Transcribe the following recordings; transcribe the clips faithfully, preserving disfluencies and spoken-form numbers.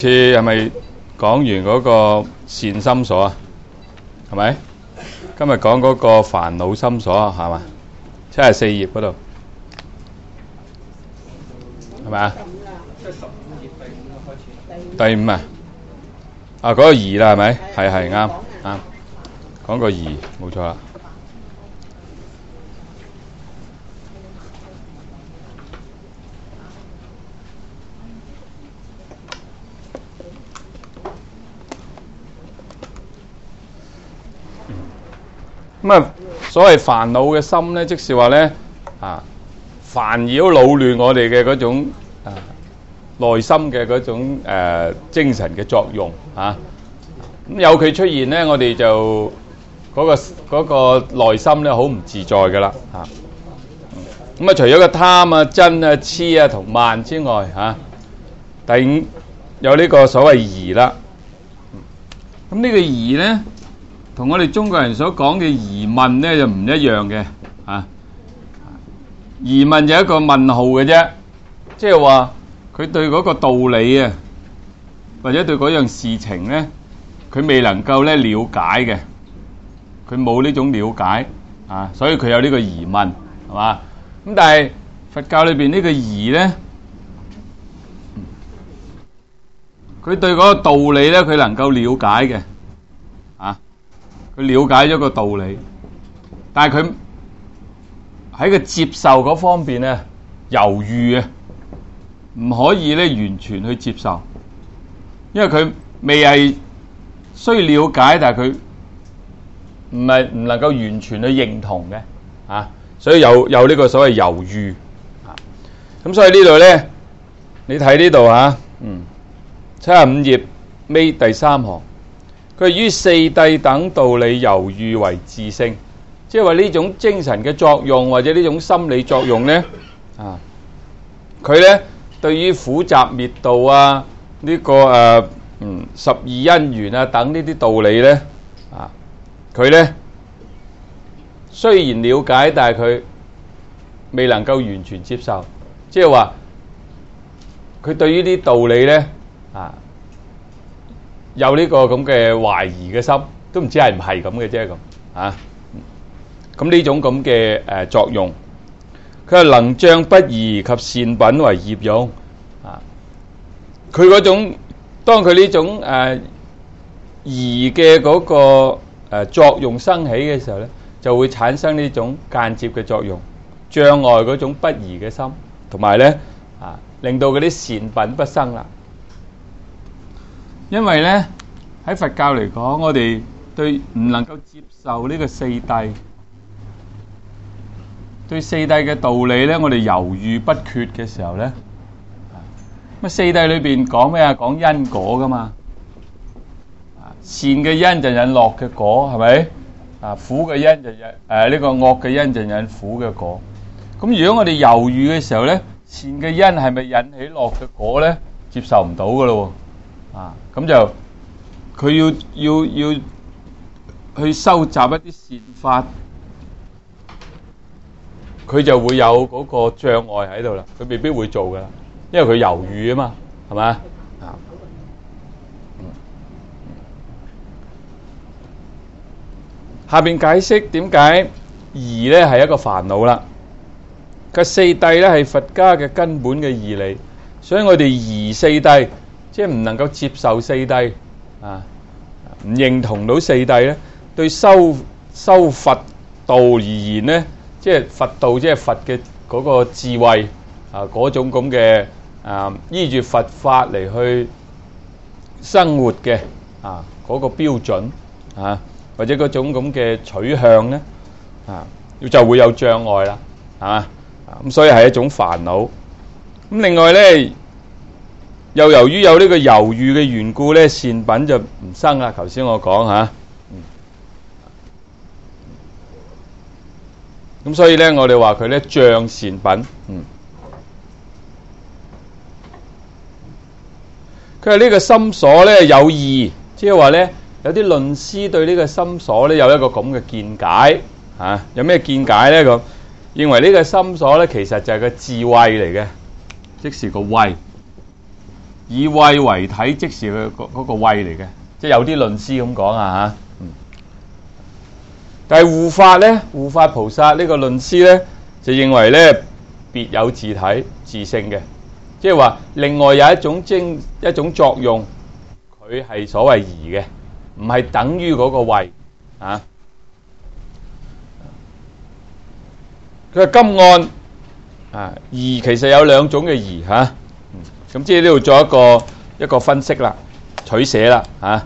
次係咪講完嗰個善心所啊？係咪？今日講嗰個煩惱心所啊，係嘛？七十四頁嗰度，係咪啊？第五啊？啊，嗰個疑啦，係咪？係係啱啱，講個疑，冇錯啦。咁啊，所謂煩惱嘅心咧，即是話咧啊，煩擾擾亂我哋嘅嗰種啊內心嘅嗰種誒、啊、精神嘅作用啊。咁有佢出現咧，我哋就嗰、嗰個嗰、嗰個內心咧好唔自在噶啦嚇。咁啊，除咗個貪啊、瞋啊、痴啊同慢之外嚇、啊，第五有呢個所謂疑啦。咁呢個疑咧，同我哋中國人所講嘅疑問咧就唔一樣嘅啊！疑問就係一個問號嘅啫，即係話佢對嗰個道理啊，或者對嗰樣事情咧，佢未能夠咧了解嘅，佢冇呢種了解啊，所以佢有呢個疑問，係嘛？咁但係佛教裏邊呢個疑咧，佢對嗰個道理咧，佢能夠了解嘅。佢了解咗個道理，但係佢喺個接受嗰方面咧猶豫啊，唔可以咧完全去接受，因為佢未係需了解，但係佢唔係唔能夠完全去認同嘅啊，所以有有呢個所謂猶豫啊。咁所以呢度咧，你睇呢度啊，嗯，七十五頁尾第三行。佢於四諦等道理猶豫為自性，即係話呢種精神嘅作用或者呢種心理作用咧，啊，佢咧對於苦集滅道啊，呢、這個誒、啊、嗯十二因緣啊等呢啲道理咧，啊，佢咧雖然了解，但係佢未能夠完全接受，即係話佢對於啲道理咧，啊。有呢個咁嘅懷疑嘅心，都唔知係唔係咁嘅啫咁啊！咁呢種咁嘅誒作用，佢係能障不疑及善品為業用啊！佢嗰種當佢呢種誒疑嘅嗰個誒作用生起嘅時候咧，就會產生呢種間接嘅作用，障礙嗰種不疑嘅心，同埋咧啊，令到嗰啲善品不生啦。因為咧喺佛教嚟講，我哋對唔能夠接受呢個四諦，對四諦嘅道理咧，我哋猶豫不決嘅時候咧，咁四諦裏邊講咩啊？講因果噶嘛，善嘅因就引樂嘅果，係咪？啊，苦嘅因就引誒呢個惡嘅因就引苦嘅果。咁如果我哋猶豫嘅時候咧，善嘅因係咪引起樂嘅果咧？接受唔到噶咯。啊，咁就佢要要要去收集一啲善法，佢就會有嗰個障礙喺度啦。佢未必會做噶啦，因為佢猶豫啊嘛，係咪啊？下邊解釋點解疑咧係一個煩惱啦。佢四諦咧係佛家嘅根本嘅義理，所以我哋疑四諦。即係唔能夠接受四諦啊，唔認同到四諦咧，對修修佛道而言咧，即係佛道，即係佛嘅嗰個智慧啊，嗰種咁嘅啊，依住佛法嚟去生活嘅啊，嗰個標準啊，或者嗰種咁嘅取向咧啊，就會有障礙啦，係嘛？咁所以係一種煩惱。咁另外咧。又由於有呢個猶豫嘅緣故咧，善品就唔生啦。頭先我講吓，咁所以咧，我哋話佢咧障善品。嗯，佢話呢個心所咧有異，即係話咧有啲論師對呢個心所咧有一個咁嘅見解吓。有咩見解咧？咁認為呢個心所咧其實就係個智慧嚟嘅，即是個慧。 以慧為體，即是佢嗰嗰個慧嚟嘅，即係有啲論師咁講啊嚇。嗯，但係護法咧，護法菩薩呢個論師咧就認為咧別有自體自性嘅，即係話另外有一種精一種作用，佢係所謂儀嘅，唔係等於嗰個慧啊。佢話今案啊儀其實有兩種嘅儀嚇。啊咁即係呢度做一個一個分析啦，取捨啦嚇。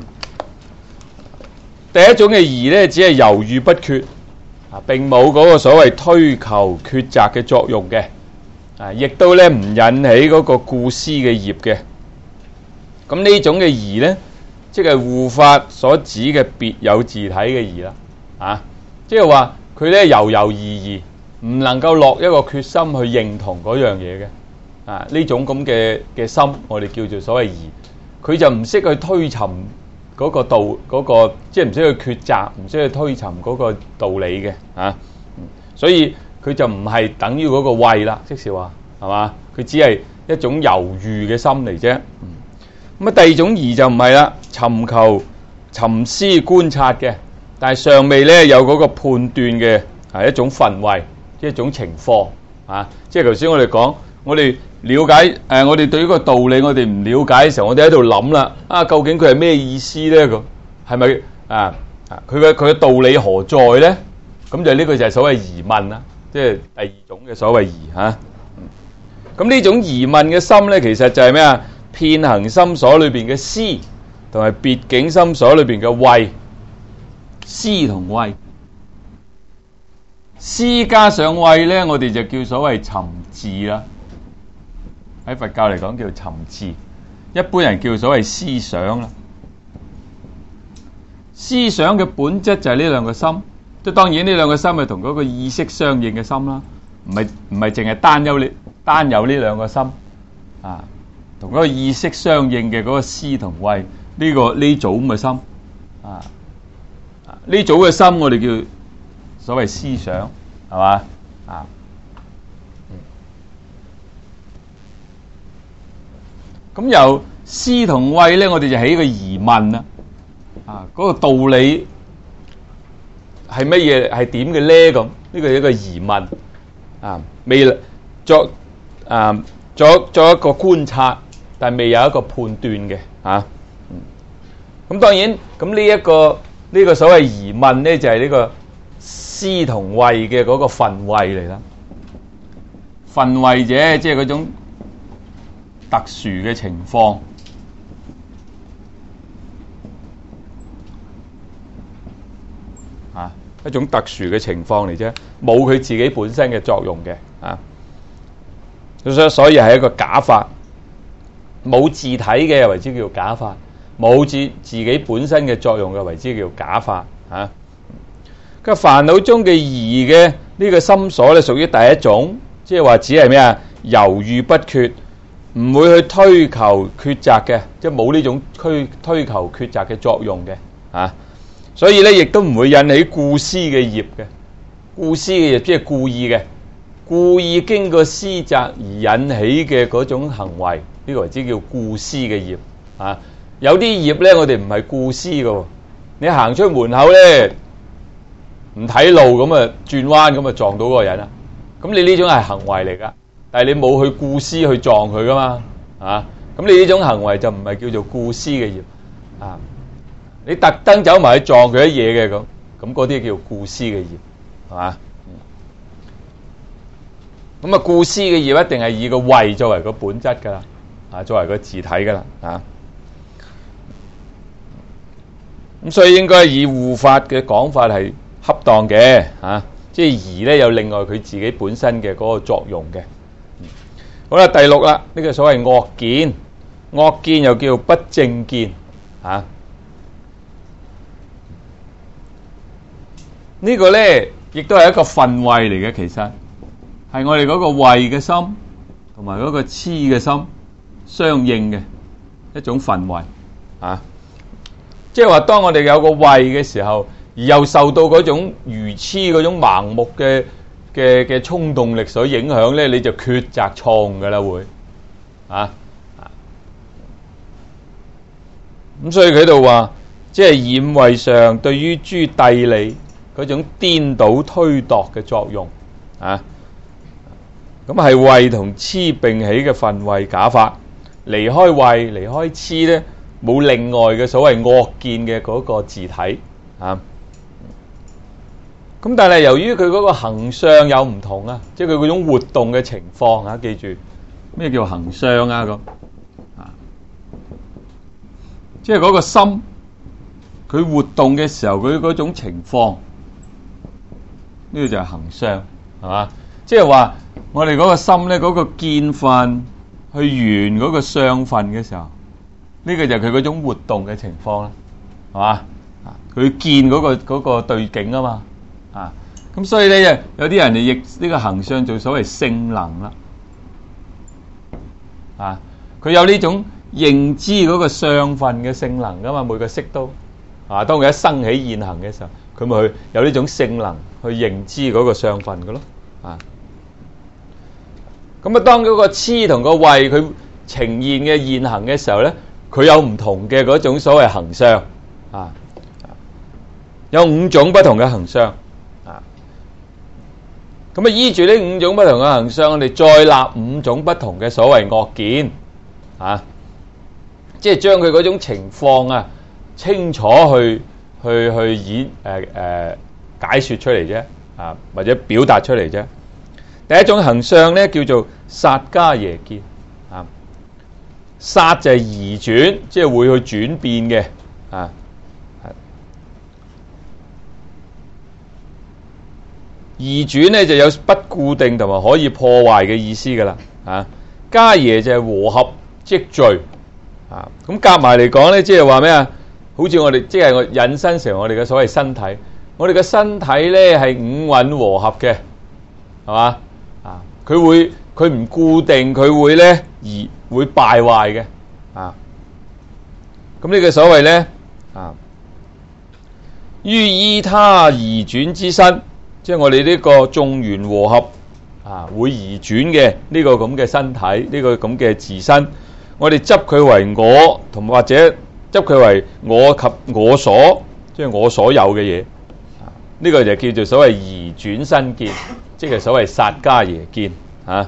第一種嘅儀咧，只係猶豫不決啊，並冇嗰個所謂推求抉擇嘅作用嘅啊，亦都咧唔引起嗰個顧思嘅業嘅。咁呢種嘅儀咧，即係護法所指嘅別有自體嘅儀啦啊，即係話佢咧猶猶豫豫，唔能夠落一個決心去認同嗰樣嘢嘅。啊！呢種咁嘅嘅心，我哋叫做所謂儀，佢就唔識去推尋嗰個道，嗰、嗰個即係唔識去抉擇，唔識去推尋嗰個道理嘅啊。所以佢就唔係等於嗰個慧啦，即是話係嘛？佢只係一種猶豫嘅心嚟啫。咁啊，第二種儀就唔係啦，尋求尋思觀察嘅，但係尚未咧有嗰個判斷嘅係一種分位，即係一種情況啊。即係頭先我哋講，我哋了解誒、呃，我哋對呢個道理，我哋唔了解嘅時候，我哋喺度諗啦，啊，究竟佢係咩意思咧？咁係咪啊？啊，佢嘅佢嘅道理何在咧？咁就呢個就係所謂疑問啦，即係第二種嘅所謂疑嚇。咁、啊、呢種疑問嘅心咧，其實就係咩啊？遍行心所裏邊嘅思，同埋別境心所裏邊嘅慧，思同慧，思加上慧咧，我哋就叫所謂尋伺啦。喺佛教嚟講叫尋伺，一般人叫所謂思想啦。思想嘅本質就係呢兩個心，即係當然呢兩個心係同嗰個意識相應嘅心啦，唔係唔係淨係單有呢單有呢兩個心啊，同嗰個意識相應嘅嗰個思同慧呢個呢組咁嘅心啊，呢組嘅心我哋叫所謂思想，係嘛啊？咁由思同慧咧，我哋就起個疑問啦。啊，嗰、那個道理係乜嘢？係點嘅咧？咁呢個係一個疑問。啊，未作啊作作一個觀察，但係未有一個判斷嘅。啊，咁、嗯、當然，咁呢一個呢、這個所謂疑問咧，就係、是、呢個思同慧嘅嗰個分位嚟啦。分位者，即係嗰種特殊嘅情況啊，一種特殊嘅情況嚟啫，冇佢自己本身嘅作用嘅啊，所所以係一個假法，冇自體嘅為之叫假法，冇自自己本身嘅作用嘅為之叫假法啊。個煩惱中嘅疑嘅呢個心所咧，屬於第一種，即係話只係咩啊？猶豫不決。唔會去推求抉擇嘅，即係冇呢種推推求抉擇嘅作用嘅，啊，所以咧亦都唔會引起顧思嘅業嘅，顧思嘅業即係故意嘅，故意經過思擇而引起嘅嗰種行為，呢、這個為之叫顧思嘅業，啊，有啲業咧我哋唔係顧思嘅，你行出門口咧唔睇路咁啊轉彎咁啊撞到嗰個人啊，咁你呢種係行為嚟噶。但係你冇去顧思去撞佢噶嘛，啊，咁你呢種行為就唔係叫做顧思嘅業，啊，你特登走埋去撞佢一嘢嘅咁，咁嗰啲叫顧思嘅業，係嘛？咁啊顧思嘅業一定係以個慧作為個本質噶啦，啊，作為個自體噶啦，啊，咁所以應該以護法嘅講法係恰當嘅，啊，即係儀咧有另外佢自己本身嘅嗰個作用嘅。好啦，第六啦，呢、這個所謂惡見，惡見又叫不正見，啊，這個、呢個咧亦都係一個分位嚟嘅，其實係我哋嗰個慧嘅心同埋嗰個痴嘅心相應嘅一種分位，啊，即係話當我哋有個慧嘅時候，而又受到嗰種愚痴嗰種盲目嘅。嘅嘅衝動力所影響咧，你就抉擇錯誤噶啦會啊， 咁所以佢度話，即係染位上對於諸諦理嗰種顛倒推度嘅作用啊。咁係慧同痴並起嘅分位假法，離開慧離開痴咧，冇另外嘅所謂惡見嘅嗰個自體啊。咁但係由於佢嗰個行相有唔同啊，即係佢嗰種活動嘅情況啊，記住咩叫行相啊？咁啊，即係嗰個心佢活動嘅時候，佢嗰種情況，呢個就係行相，係嘛？即係話我哋嗰個心咧，嗰個見分去緣嗰個相分嘅時候，呢個就係佢嗰種活動嘅情況啦，係嘛？啊，佢見嗰個嗰個對境啊嘛。啊，咁所以咧，有啲人就譯呢個行相做所謂性能啦。啊，佢有呢種認知嗰個相分嘅性能噶嘛，每個色都啊，當佢一生起現行嘅時候，佢咪去有呢種性能去認知嗰個相分嘅咯。啊，咁啊，當嗰個痴同個慧佢呈現嘅現行嘅時候咧，佢有唔同嘅嗰種所謂行相啊，有五種不同嘅行相。咁啊，依住呢五種不同嘅行相，我哋再立五種不同嘅所謂惡見，啊，即係將佢嗰種情況啊，清楚去去去演誒誒、呃呃、解說出嚟啫，啊，或者表達出嚟啫。第一種行相咧叫做薩迦耶見，啊，薩就係移轉，即係會去轉變嘅，啊。移轉咧就有不固定同埋可以破壞嘅意思噶啦，啊，迦耶就係和合積聚，啊，咁夾埋嚟講咧，即係話咩啊？好似我哋即係我引申成我哋嘅所謂身體，我哋嘅身體咧係五蘊和合嘅，係嘛？啊，佢會佢唔固定，佢會咧而會敗壞嘅，啊，咁呢個所謂咧啊，於依他移轉之身。即係我哋呢個眾緣和合啊，會移轉嘅呢個咁嘅身體，呢個咁嘅自身，我哋執佢為我，同或者執佢為我及我所，即係我所有嘅嘢。呢個就叫做所謂移轉身見，即係所謂薩迦耶見啊。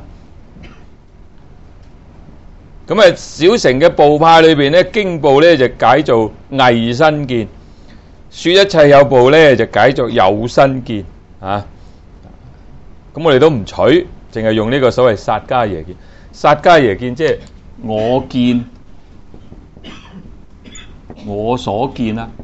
咁啊，小乘嘅部派裏邊咧，經部咧就解做偽身見，說一切有部咧就解作有身見。啊，咁我哋都唔取，淨係用呢個所謂薩迦耶見。薩迦耶見即係我見，我所見啦。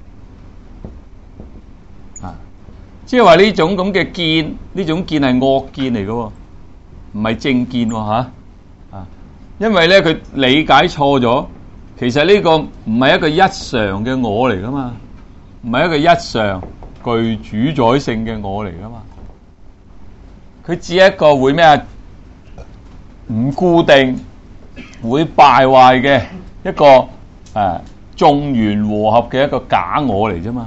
啊，即係話呢種咁嘅見，呢種見係惡見嚟嘅，唔係正見吓。啊，因為咧佢理解錯咗，其實呢個唔係一個一常嘅我嚟噶嘛，唔係一個一常具主宰性嘅我嚟噶嘛，佢只係一個會咩啊？唔固定，會敗壞嘅一個誒眾緣和合嘅一個假我嚟啫嘛。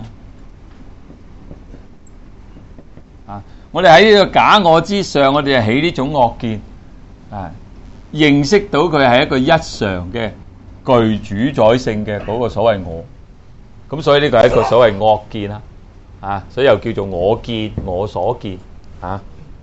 啊，我哋喺呢個假我之上，我哋係起呢種惡見，啊，認識到佢係一個一常嘅具主宰性嘅嗰個所謂我，咁所以呢個係一個所謂惡見啦。啊，所以又叫做我見，我所見，啊。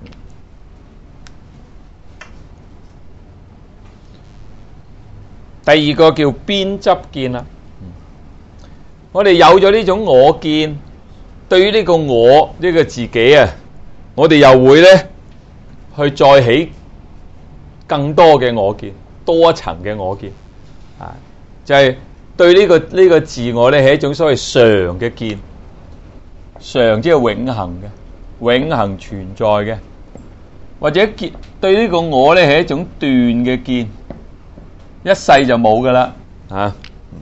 第二個叫邊執見啦。我哋有咗呢種我見，對於呢個我呢個自己啊，我哋又會咧去再起更多嘅我見，多一層嘅我見，啊，就係對呢個呢個自我咧係一種所謂常嘅見。常即係永恆嘅，永恆存在嘅，或者見對呢個我咧係一種斷嘅見，一世就冇噶啦，啊，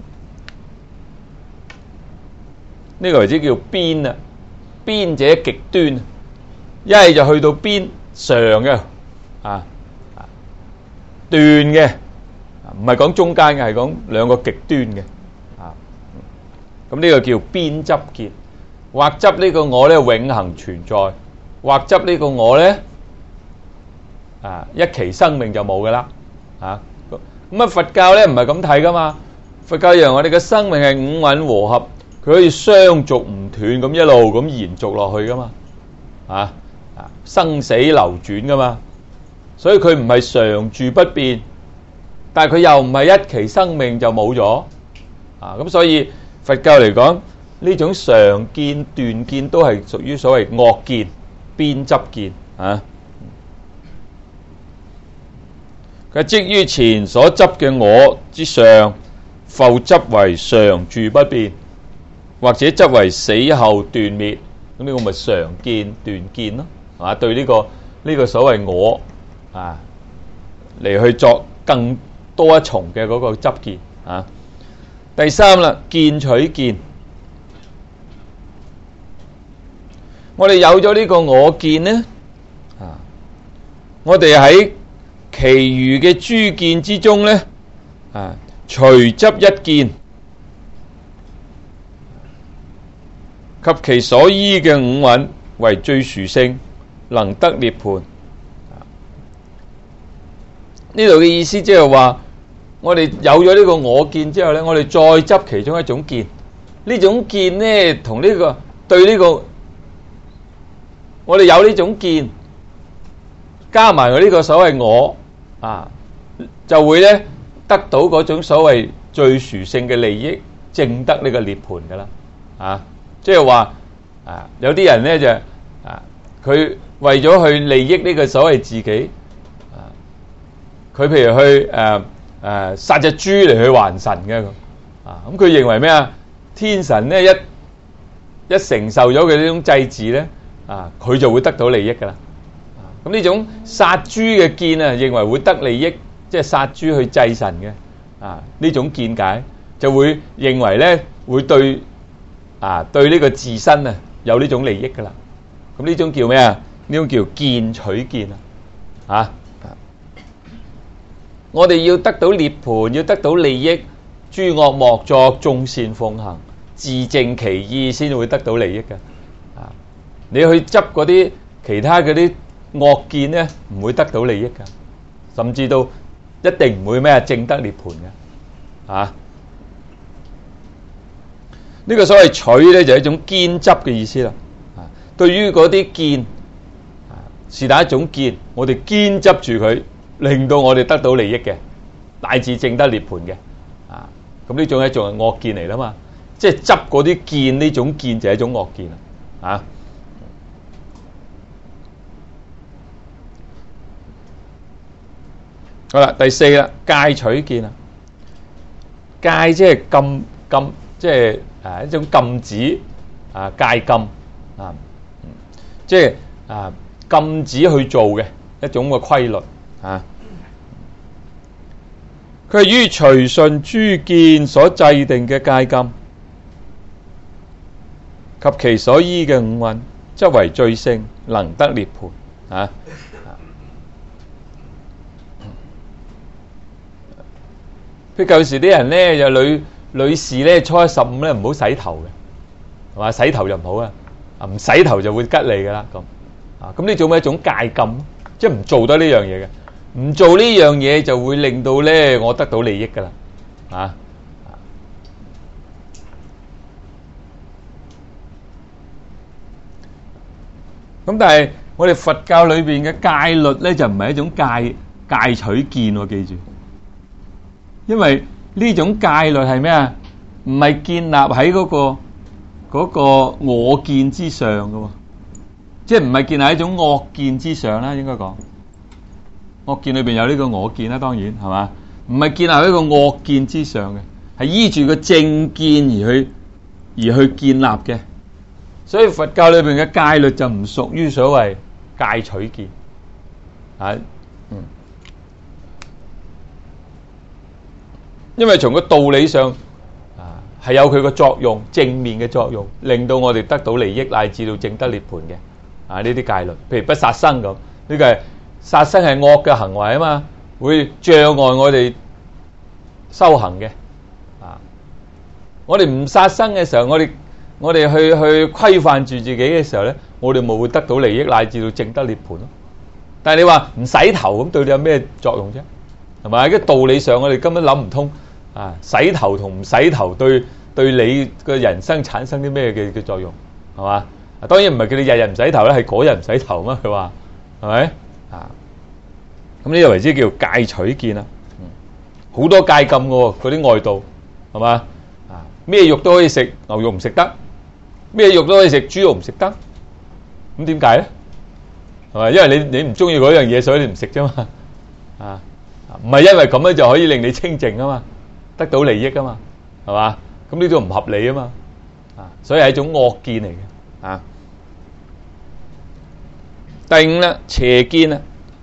呢個為之叫邊啊，邊者極端，一係就去到邊常嘅，啊，斷嘅，唔係講中間嘅，係講兩個極端嘅，啊，咁呢個叫邊執見。或執呢個我咧永恆存在，或執呢個我咧啊一期生命就冇噶啦，啊咁啊佛教咧唔係咁睇噶嘛， 佛教讓我哋嘅生命係五蘊和合，佢可以相續唔斷咁一路咁延續落去噶嘛，啊啊生死流轉噶嘛，所以佢唔係常住不變，但係佢又唔係一期生命就冇咗，啊咁所以佛教嚟講呢種常見斷見都係屬於所謂惡見、邊執見啊。佢即於前所執嘅我之上，復執為常住不變，或者執為死後斷滅，咁呢個咪常見斷見咯，係嘛？對呢個呢個所謂我啊嚟去作更多一重嘅嗰個執見啊。第三啦，見取見，我哋有咗呢個我見呢，啊，我哋喺其餘嘅諸見之中呢，啊，隨執一見，及其所依嘅五蘊為最殊勝，能得涅槃。呢度嘅意思即係話，我哋有咗呢個我見之後呢，我哋再執其中一種見，呢種見呢同呢個對呢個，我哋有呢種見，加埋我呢個所謂我啊，就會呢得到嗰種所謂最殊勝嘅利益，證得呢個涅槃噶啦，啊，即係話啊，有啲人呢就啊，佢為咗去利益呢個所謂自己，啊，佢譬如去誒誒殺隻豬嚟去還神嘅咁，啊，咁佢認為咩啊？天神呢一一承受咗佢呢種祭祀呢，啊，佢就會得到利益噶啦。咁呢種殺豬嘅見啊，認為會得利益，即係殺豬去祭神嘅，啊呢種見解就會認為咧會對啊對呢個自身啊有呢種利益噶啦。咁呢種叫咩啊？呢種叫見取見啊！啊，我哋要得到涅槃，要得到利益，諸惡莫作，眾善奉行，自淨其意，先會得到利益嘅。啊，你去執嗰啲其他嗰啲惡見咧，唔會得到利益噶，甚至到一定唔會咩證得涅槃嘅，啊！呢個所謂取咧就係一種堅執嘅意思啦。啊，對於嗰啲見，啊是但一種見，我哋堅執住佢，令到我哋得到利益嘅，乃至證得涅槃嘅，啊！咁呢種係仲係惡見嚟啦嘛，即係執嗰啲見，呢種見就係一種惡見啦，啊！好啦，第四啦，戒取見啊，戒即係禁禁，即係誒一種禁止啊，戒禁啊，即係啊禁止去做嘅一種嘅規律啊。佢係於隨順諸見所制定嘅戒禁，及其所依嘅五蘊，則為最勝，能得涅槃啊。譬如舊時啲人咧，就女女士咧，初一十五咧唔好洗頭嘅，係嘛？洗頭就唔好啊，啊唔洗頭就會吉利噶啦咁啊。咁呢種咩一種戒禁，即係唔做得呢樣嘢嘅，唔做呢樣嘢就會令到咧我得到利益噶啦啊。咁但係我哋佛教裏邊嘅戒律咧，就唔係一種戒戒取見喎，記住。因為呢種戒律係咩啊？唔係建立喺嗰個嗰個我見之上嘅喎，即係唔係建立喺一種惡見之上啦。應該講惡見裏邊有呢個我見啦，當然係嘛？唔係建立喺一個惡見之上嘅，係依住個正見而去而去建立嘅。所以佛教裏邊嘅戒律就唔屬於所謂戒取見啊，嗯。因為從個道理上啊，係有佢個作用，正面嘅作用，令到我哋得到利益，乃至到證得涅槃嘅啊。呢啲戒律，譬如不殺生咁，呢個係殺生係惡嘅行為啊嘛，會障礙我哋修行嘅啊。我哋唔殺生嘅時候，我哋我哋去去規範住自己嘅時候咧，我哋冇會得到利益，乃至到證得涅槃咯。但係你話唔洗頭咁，對你有咩作用啫？係咪？喺個道理上，我哋根本諗唔通。 啊，洗頭同唔洗頭對對你嘅人生產生啲咩嘅嘅作用係嘛？當然唔係叫你日日唔洗頭啦，係嗰日唔洗頭嘛。佢話係咪啊？咁呢個為之叫戒取見啦。好多戒禁嘅喎，嗰啲外道係嘛啊？咩肉都可以食，牛肉唔食得；咩肉都可以食，豬肉唔食得。咁點解咧？係嘛？因為你你唔中意嗰樣嘢，所以你唔食啫嘛。啊，唔係因為咁樣就可以令你清淨啊嘛，得到利益啊嘛，係嘛？咁呢種唔合理啊嘛。啊，所以係一種惡見嚟嘅。啊，第五咧，邪見啊。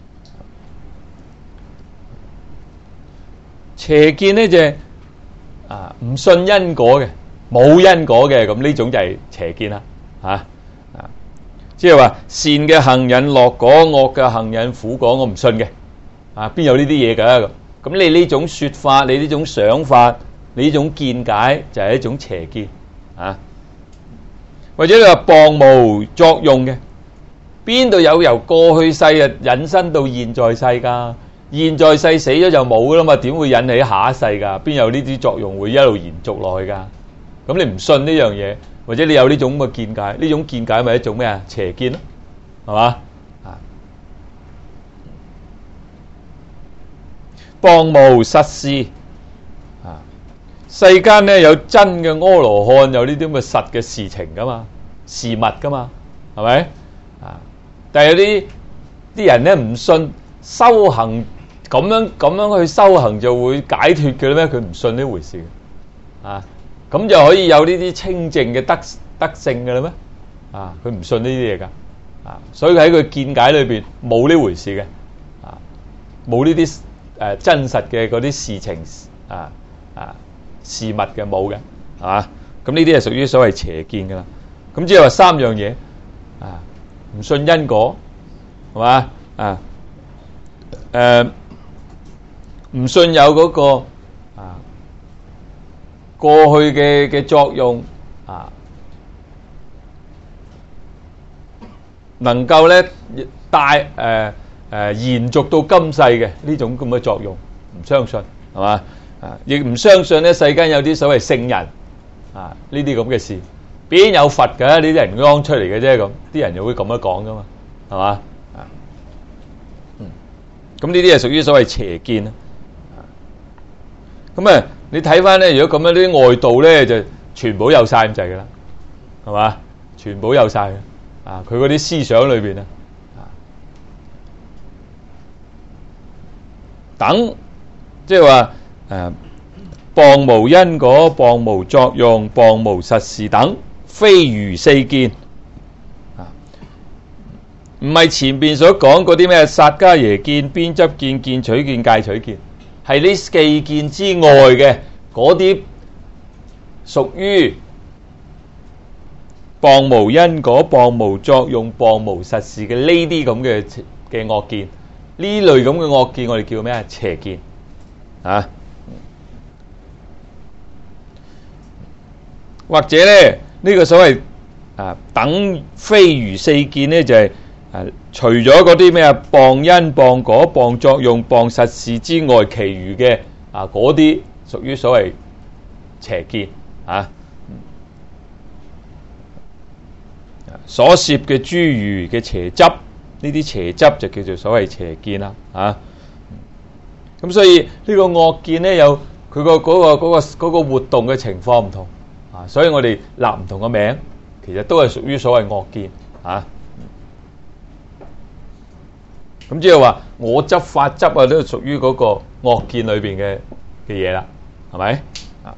邪見咧就係啊唔信因果嘅，冇因果嘅，咁呢種就係邪見啦。嚇啊！即係話善嘅行引樂果，惡嘅行引苦果，我唔信嘅。啊，邊有呢啲嘢㗎？咁咁你呢種説法，你呢種想法，你呢種見解就係一種邪見啊。或者你話謗無作用嘅，邊度有由過去世啊引申到現在世㗎？現在世死咗就冇㗎啦嘛，點會引起下一世㗎？邊有呢啲作用會一路延續落去㗎？咁你唔信呢樣嘢，或者你有呢種咁嘅見解，呢種見解咪一種咩啊？邪見咯，係嘛？啊，謗無實事啊！世間咧有真嘅阿羅漢，有呢啲咁嘅實嘅事情㗎嘛，事物㗎嘛，係咪啊？但係有啲啲人咧唔信修行。咁樣咁樣去修行就會解脫嘅咩？佢唔信呢回事嘅，啊，咁就可以有呢啲清淨嘅德德性嘅啦咩？啊，佢唔信呢啲嘢噶，啊，所以喺佢見解裏邊冇呢回事嘅，啊，冇呢啲誒真實嘅嗰啲事情啊啊事物嘅冇嘅，係嘛？咁呢啲係屬於所謂邪見噶啦。咁即係話三樣嘢，啊，唔信因果，係嘛？啊，誒。唔信有嗰個啊過去嘅嘅作用啊，能夠咧帶誒誒延續到今世嘅呢種咁嘅作用，唔相信係嘛啊？亦唔相信咧世間有啲所謂聖人啊呢啲咁嘅事，邊有佛㗎？呢啲人啱出嚟嘅啫，咁啲人就會咁樣講噶嘛，係嘛啊？嗯，咁呢啲係屬於所謂邪見啦。咁啊，你睇翻咧，如果咁樣啲外道咧，就全部有晒咁滯噶啦，係嘛？全部有晒嘅，啊，佢嗰啲思想裏邊啊，等，即係話誒，謗無因果、謗無作用、謗無實事等，非餘四見，啊，唔係前邊所講嗰啲咩薩迦耶見、邊執見、見取見、戒取見。係呢四見之外嘅嗰啲，屬於謗無因果、謗無作用、謗無實事嘅呢啲咁嘅嘅惡見，呢類咁嘅惡見，我哋叫咩啊？邪見啊！或者咧，呢、這個所謂啊等非餘四見咧，就係、是。啊！除咗嗰啲咩啊，謗因、謗果、謗作用、謗實事之外，其餘嘅啊嗰啲屬於所謂邪見啊。所攝嘅諸餘嘅邪執，呢啲邪執就叫做所謂邪見啦。啊，咁所以呢個惡見咧，有佢個嗰個嗰個嗰個活動嘅情況唔同啊，所以我哋立唔同嘅名，其實都係屬於所謂惡見啊。咁即係話我執法執啊，都係屬於嗰個惡見裏邊嘅嘅嘢啦，係咪啊？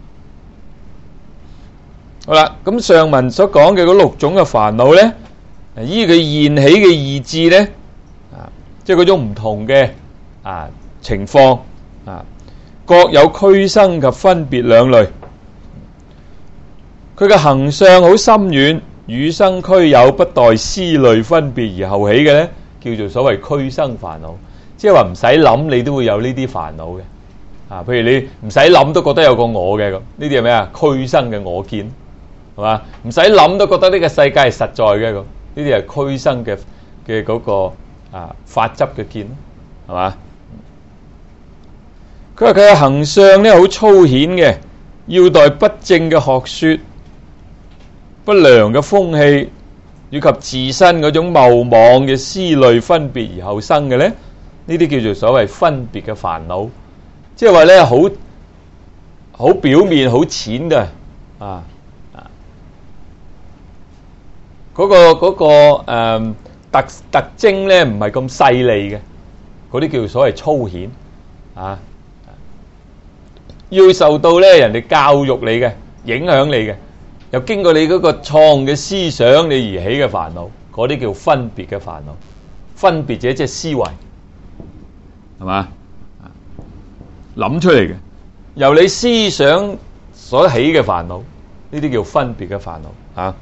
好啦，咁上文所講嘅嗰六種嘅煩惱咧，依佢現起嘅意志咧，啊，即係嗰種唔同嘅啊情況啊，各有俱生及分別兩類。佢嘅行相好深遠，與生俱有，不待思慮分別而後起嘅咧，叫做所謂俱生煩惱，即係話唔使諗你都會有呢啲煩惱嘅，啊，譬如你唔使諗都覺得有個我嘅咁，呢啲係咩啊？俱生嘅我見，係嘛？唔使諗都覺得呢個世界係實在嘅咁，呢啲係俱生嘅嘅嗰個啊法執嘅見，係嘛？ 佢話佢嘅行相咧好粗顯嘅，要待不正嘅學說、不良嘅風氣，以及自身嗰種謬妄嘅思慮分別而後生嘅咧，呢啲叫做所謂分別嘅煩惱。即係話咧，好好表面、好淺嘅啊啊！嗰個嗰個誒特特徵咧，唔係咁細膩嘅，嗰啲叫做所謂粗顯啊。要受到咧人哋教育你嘅、影響你嘅，又經過你嗰個創嘅思想你而起嘅煩惱，嗰啲叫分別嘅煩惱。分別者即係思維，係嘛？諗出嚟嘅，由你思想所起嘅煩惱，呢啲叫分別嘅煩惱啊。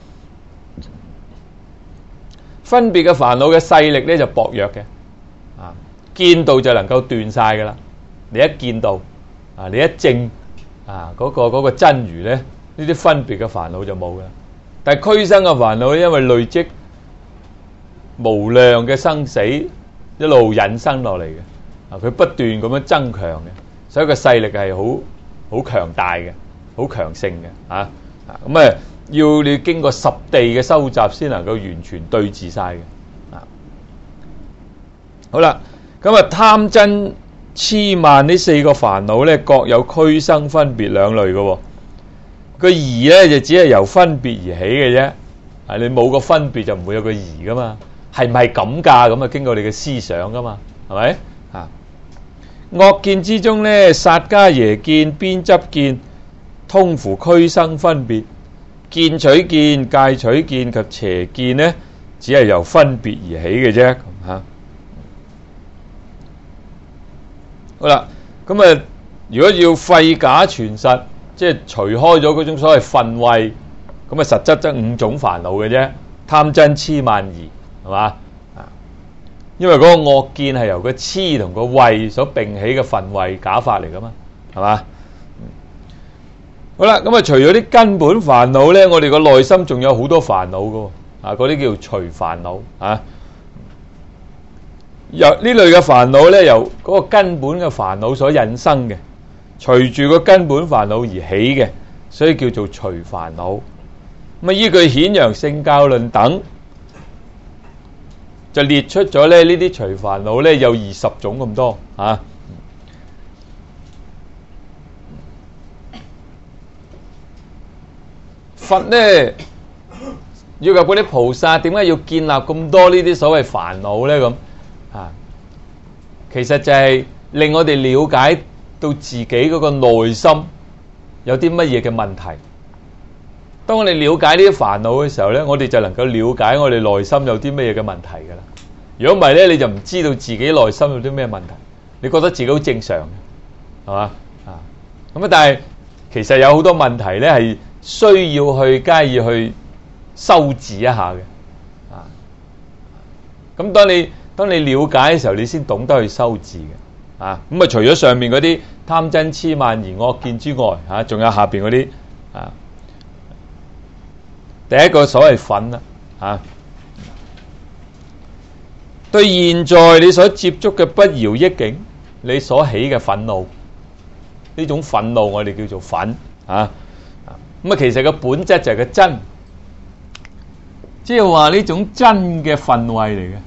分別嘅煩惱嘅勢力咧就薄弱嘅，啊，見到就能夠斷晒噶啦。你一見到啊，你一證啊，嗰、那個嗰、那個真如咧，呢啲分別嘅煩惱就冇噶。但係俱生嘅煩惱咧，因為累積無量嘅生死一路引生落嚟嘅，啊，佢不斷咁樣增強嘅，所以個勢力係好好強大嘅，好強盛嘅，啊啊咁啊，要你經過十地嘅收集先能夠完全對治晒嘅，啊，好啦，咁啊貪嗔癡慢呢四個煩惱咧，各有俱生分別兩類嘅喎。個疑咧就只係由分別而起嘅啫，啊，你冇個分別就唔會有個疑噶嘛，係唔係咁噶？咁啊經過你嘅思想噶嘛，係咪啊？惡見之中咧，薩迦耶見、邊執見，通乎俱生分別，見取見、戒取見及邪見咧，只係由分別而起嘅啫，吓。好啦，咁啊，如果要廢假傳實，即係除開咗嗰種所謂分慧，咁啊實質得五種煩惱嘅啫，貪嗔癡慢疑，係嘛啊？因為嗰個惡見係由個癡同個慧所並起嘅分慧假法嚟噶嘛，係嘛？好啦，咁啊除咗啲根本煩惱咧，我哋個內心仲有好多煩惱噶，啊，嗰啲叫隨煩惱啊。由呢類嘅煩惱咧，由嗰個根本嘅煩惱所引生嘅，隨住個根本煩惱而起嘅，所以叫做隨煩惱。咁啊，依據顯揚聖教論等，就列出咗咧呢啲隨煩惱咧有二十種咁多啊。佛咧要求嗰啲菩薩點解要建立咁多呢啲所謂煩惱咧？咁啊，其實就係令我哋了解到自己嗰個內心有啲乜嘢嘅問題。當我哋了解呢啲煩惱嘅時候咧，我哋就能夠了解我哋內心有啲乜嘢嘅問題噶啦。如果唔係咧，你就唔知道自己內心有啲咩問題，你覺得自己好正常嘅，係嘛啊？咁啊，但係其實有好多問題咧係需要去加以去修治一下嘅啊。咁當你當你了解嘅時候，你先懂得去修治嘅啊。咁啊，除咗上面嗰啲貪嗔癡慢疑惡見之外，吓、啊、仲有下邊嗰啲啊。第一個所謂忿啦，啊，對現在你所接觸嘅不饒益境，你所起嘅憤怒，呢種憤怒我哋叫做忿啊。咁啊，其實個本質就係個真，即係話呢種真嘅憤慧嚟嘅。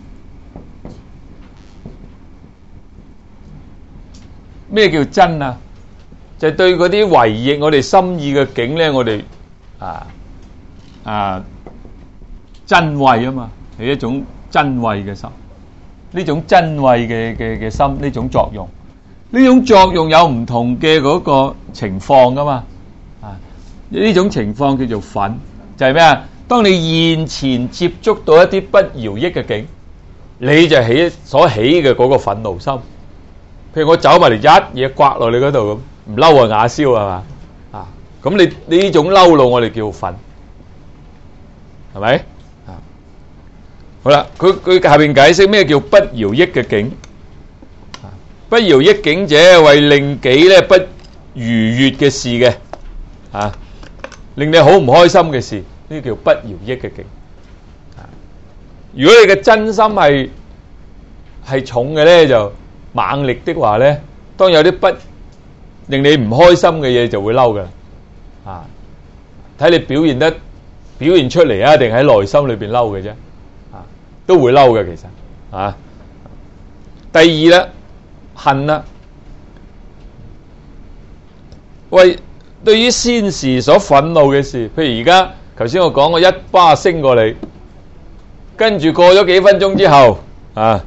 咩叫真啊？就係對嗰啲違逆我哋心意嘅境咧，我哋啊啊真慧啊嘛，係一種真慧嘅心。呢種真慧嘅嘅嘅心，呢種作用，呢種作用有唔同嘅嗰個情況噶嘛。啊，呢種情況叫做忿，就係咩啊？當你現前接觸到一啲不饒益嘅境，你就起所起嘅嗰個憤怒心。譬如我走埋嚟一嘢刮落你嗰度咁，唔嬲啊啞燒係嘛啊？咁你呢種嬲怒我哋叫忿，係咪啊？好啦，佢佢下邊解釋咩叫不饒益嘅境。不饒益境者，為令己咧不愉悅嘅事嘅啊，令你好唔開心嘅事，呢叫不饒益嘅境。如果你嘅真心係係重嘅咧，就猛力的話咧，當有啲不令你唔開心嘅嘢就會嬲㗎啦，啊，睇你表現得表現出嚟啊，定喺內心裏邊嬲嘅啫，啊，都會嬲嘅其實，啊，第二咧，恨啦，喂，對於先時所憤怒嘅事，譬如而家頭先我講我一巴升過你，跟住過咗幾分鐘之後，啊，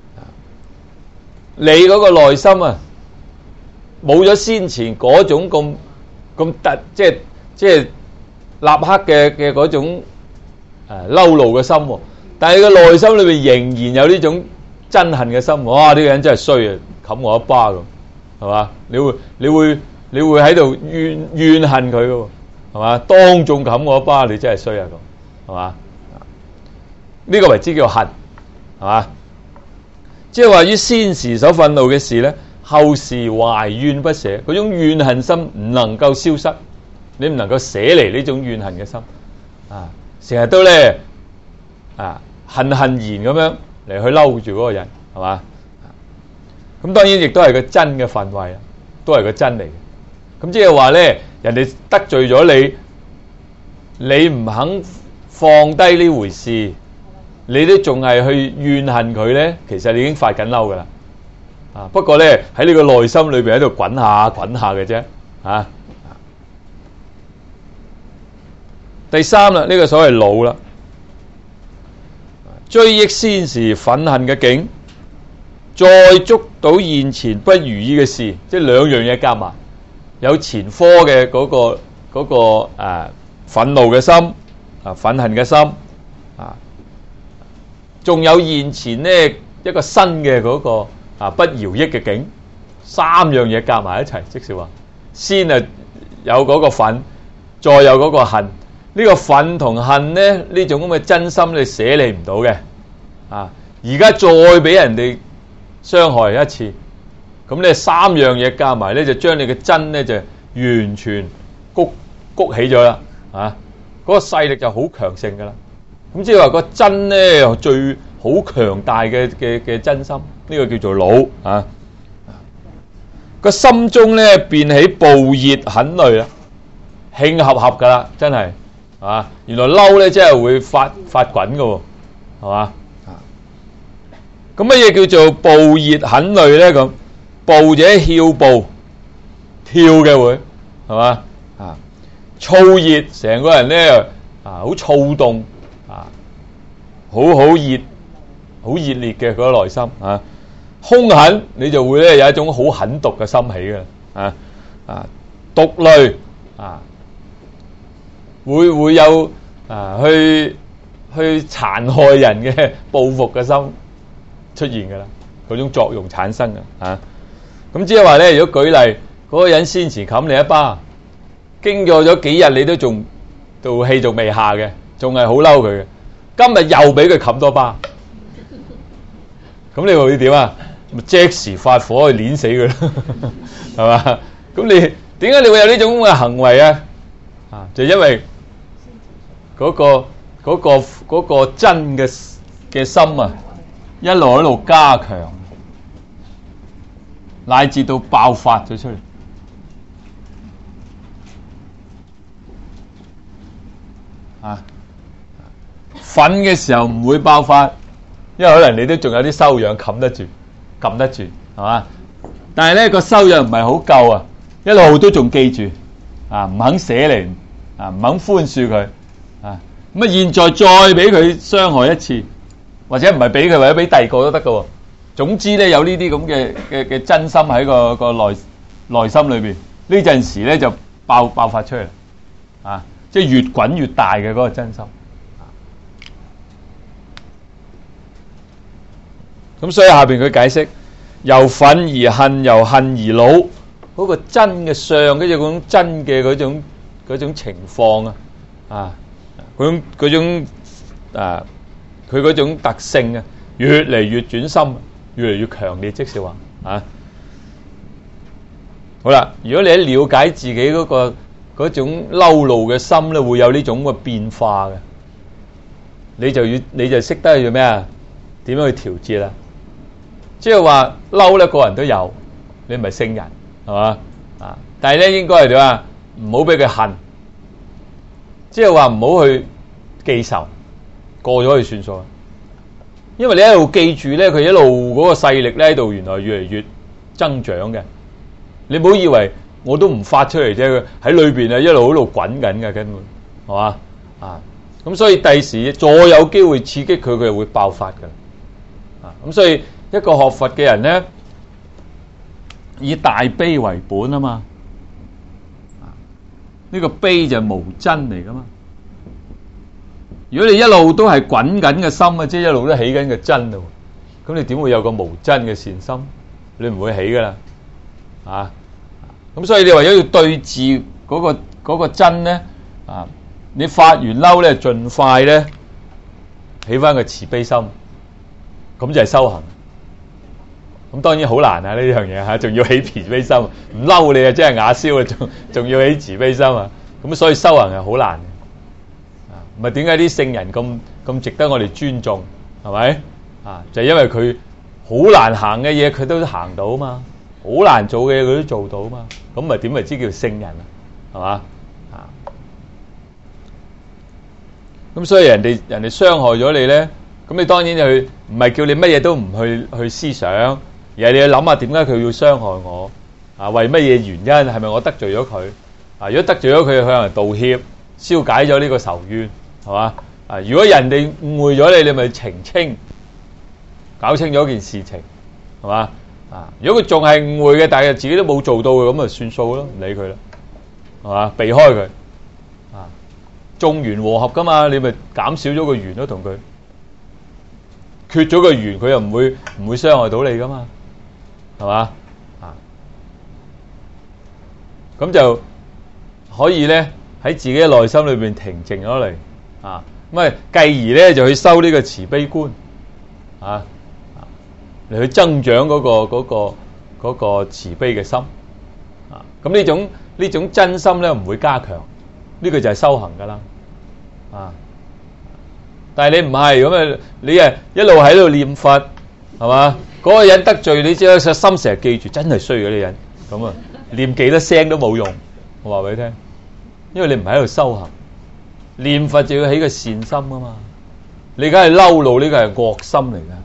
你嗰個內心啊，冇咗先前嗰種咁咁突，即係即係立刻嘅嘅嗰種誒嬲怒嘅心喎，但係個內心裏邊仍然有呢種憎恨嘅心，哇！呢個人真係衰啊，冚我一巴咁，係嘛？你會你會你會喺度怨怨恨佢嘅，係嘛？當眾冚我一巴，你真係衰啊咁，係嘛？呢個為之叫恨，係嘛？即係話於先時所憤怒嘅事咧，後時懷怨不捨，嗰種怨恨心唔能夠消失，你唔能夠捨離呢種怨恨嘅心，啊，成日都咧啊恨恨然咁樣嚟去嬲住嗰個人，係嘛？咁當然亦都係個真嘅範圍，都係個真嚟嘅。咁即係話咧，人哋得罪咗你，你唔肯放低呢回事，你都仲係去怨恨佢咧，其實你已經發緊嬲噶啦。啊，不過咧喺你個內心裏邊喺度滾下滾下嘅啫，啊。第三啦，呢個所謂惱啦，追憶先時憤恨嘅境，再捉到現前不如意嘅事，即係兩樣嘢夾埋，有前科嘅嗰個嗰個誒憤怒嘅心，啊憤恨嘅心，啊，仲有現前呢一個新嘅嗰個啊不饒益嘅境，三樣嘢夾埋一齊，即是話先啊有嗰個憤，再有嗰個恨。呢個憤同恨咧，呢種咁嘅真心你捨離唔到嘅，啊！而家再俾人哋傷害一次，咁咧三樣嘢加埋咧，就將你嘅真咧就完全谷谷起咗啦，啊！嗰個勢力就好強盛噶啦。咁即係話個真咧最好強大嘅嘅嘅真心，呢個叫做惱啊！個心中咧便起暴熱狠戾啦，興合合噶啦，真係。啊！原來嬲咧，真係會發發滾嘅，係嘛？咁乜嘢叫做暴熱狠戾咧？咁暴者跳步跳嘅會係嘛？啊！燥熱成個人咧啊，好躁動啊，好好熱，好熱烈嘅嗰個內心啊。兇狠你就會咧有一種好狠毒嘅心起嘅啊啊！毒類啊！會會有啊去去殘害人嘅報復嘅心出現噶啦，嗰種作用產生嘅啊。咁即係話咧，如果舉例嗰、那個人先前冚你一巴，經過咗幾日你都仲道氣仲未下嘅，仲係好嬲佢嘅，今日又俾佢冚多巴，咁你會點啊？咪即時發火去碾死佢咯，係嘛？咁你點解你會有呢種咁嘅行為啊？啊，就因為嗰、那個嗰、那個嗰、那個真嘅嘅心啊，一路一路加強，乃至到爆發咗出嚟。啊，憤嘅時候唔會爆發，因為可能你都仲有啲修養冚得住、撳得住，係嘛？但係咧個修養唔係好夠啊，一路都仲記住。啊！唔肯捨離，啊唔肯寬恕佢，啊咁啊！現在再俾佢傷害一次，或者唔係俾佢，或者俾第二個都得㗎。總之咧，有呢啲咁嘅嘅嘅真心喺個個內內心裏邊，呢陣時咧就爆爆發出嚟，啊！即係越滾越大嘅嗰個真心。咁所以下邊佢解釋，由憤而恨，由恨而惱。嗰個真嘅相，嗰種真嘅嗰種嗰種情況啊，啊，嗰種嗰種啊，佢嗰種特性啊，越嚟越轉深，越嚟越強烈，即是話啊，好啦，如果你喺了解自己嗰個嗰種嬲怒嘅心咧，會有呢種嘅變化嘅，你就要你就識得去做咩啊？點樣去調節啦？即係話嬲咧，個人都有，你唔係聖人。係嘛啊？ 但係咧應該係點啊？唔好俾佢恨，即係話唔好去記仇，過咗去算數。因為你一路記住咧，佢一路嗰個勢力咧喺度，原來越嚟越增長嘅。你唔好以為我都唔發出嚟啫，佢喺裏邊啊一路喺度滾緊嘅，根本係嘛啊？咁所以第時再有機會刺激佢，佢就會爆發嘅。啊，咁所以一個學佛嘅人咧，以大悲為本啊嘛。啊，呢個悲就係無真嚟噶嘛。如果你一路都係滾緊嘅心啊，即係一路都起緊嘅真咯，咁你點會有個無真嘅善心？你唔會起噶啦，啊！咁所以你為咗要對治嗰個嗰個真咧，啊！你發完嬲咧，盡快咧起翻個慈悲心，咁就係修行。咁當然好難啊！呢樣嘢嚇，仲要起慈悲心，唔嬲你啊，真係啞燒啊，仲仲要起慈悲心啊！咁所以修行係好難嘅。唔係點解啲聖人咁咁值得我哋尊重？係咪啊？就係因為佢好難行嘅嘢，佢都行到嘛；好難做嘅嘢，佢都做到嘛。咁咪點為之叫聖人啊？係嘛啊？咁所以人哋人哋傷害咗你咧，咁你當然就去唔係叫你乜嘢都唔去去思想，而係你要諗下點解佢要傷害我啊？為乜嘢原因？係咪我得罪咗佢啊？如果得罪咗佢，向人道歉，消解咗呢個仇怨。係嘛啊？如果人哋誤會咗你，你咪澄清，搞清咗件事情，係嘛啊？如果佢仲係誤會嘅，但係自己都冇做到嘅，咁咪算數咯，唔理佢啦，係嘛？避開佢啊，眾緣和合噶嘛，你咪減少咗個緣咯，同佢缺咗個緣，佢又唔會唔會傷害到你噶嘛，係嘛啊？咁就可以咧喺自己嘅內心裏邊平靜咗嚟。啊，咁啊，繼而咧就去修呢個慈悲觀，啊，嚟去增長嗰、嗰個嗰、嗰個嗰個慈悲嘅心，啊，咁呢種呢種真心咧唔會加強，呢、呢個就係修行噶啦，啊，但係你唔係咁啊，你啊一路喺度念佛，係嘛？嗰、嗰個人得罪你，只係個心成日記住，真係衰嘅呢個人，咁啊念幾多聲都冇用，我話俾你聽，因為你唔係喺度修行。念佛就要起個善心啊嘛，你而家係嬲怒，呢個係惡心嚟噶，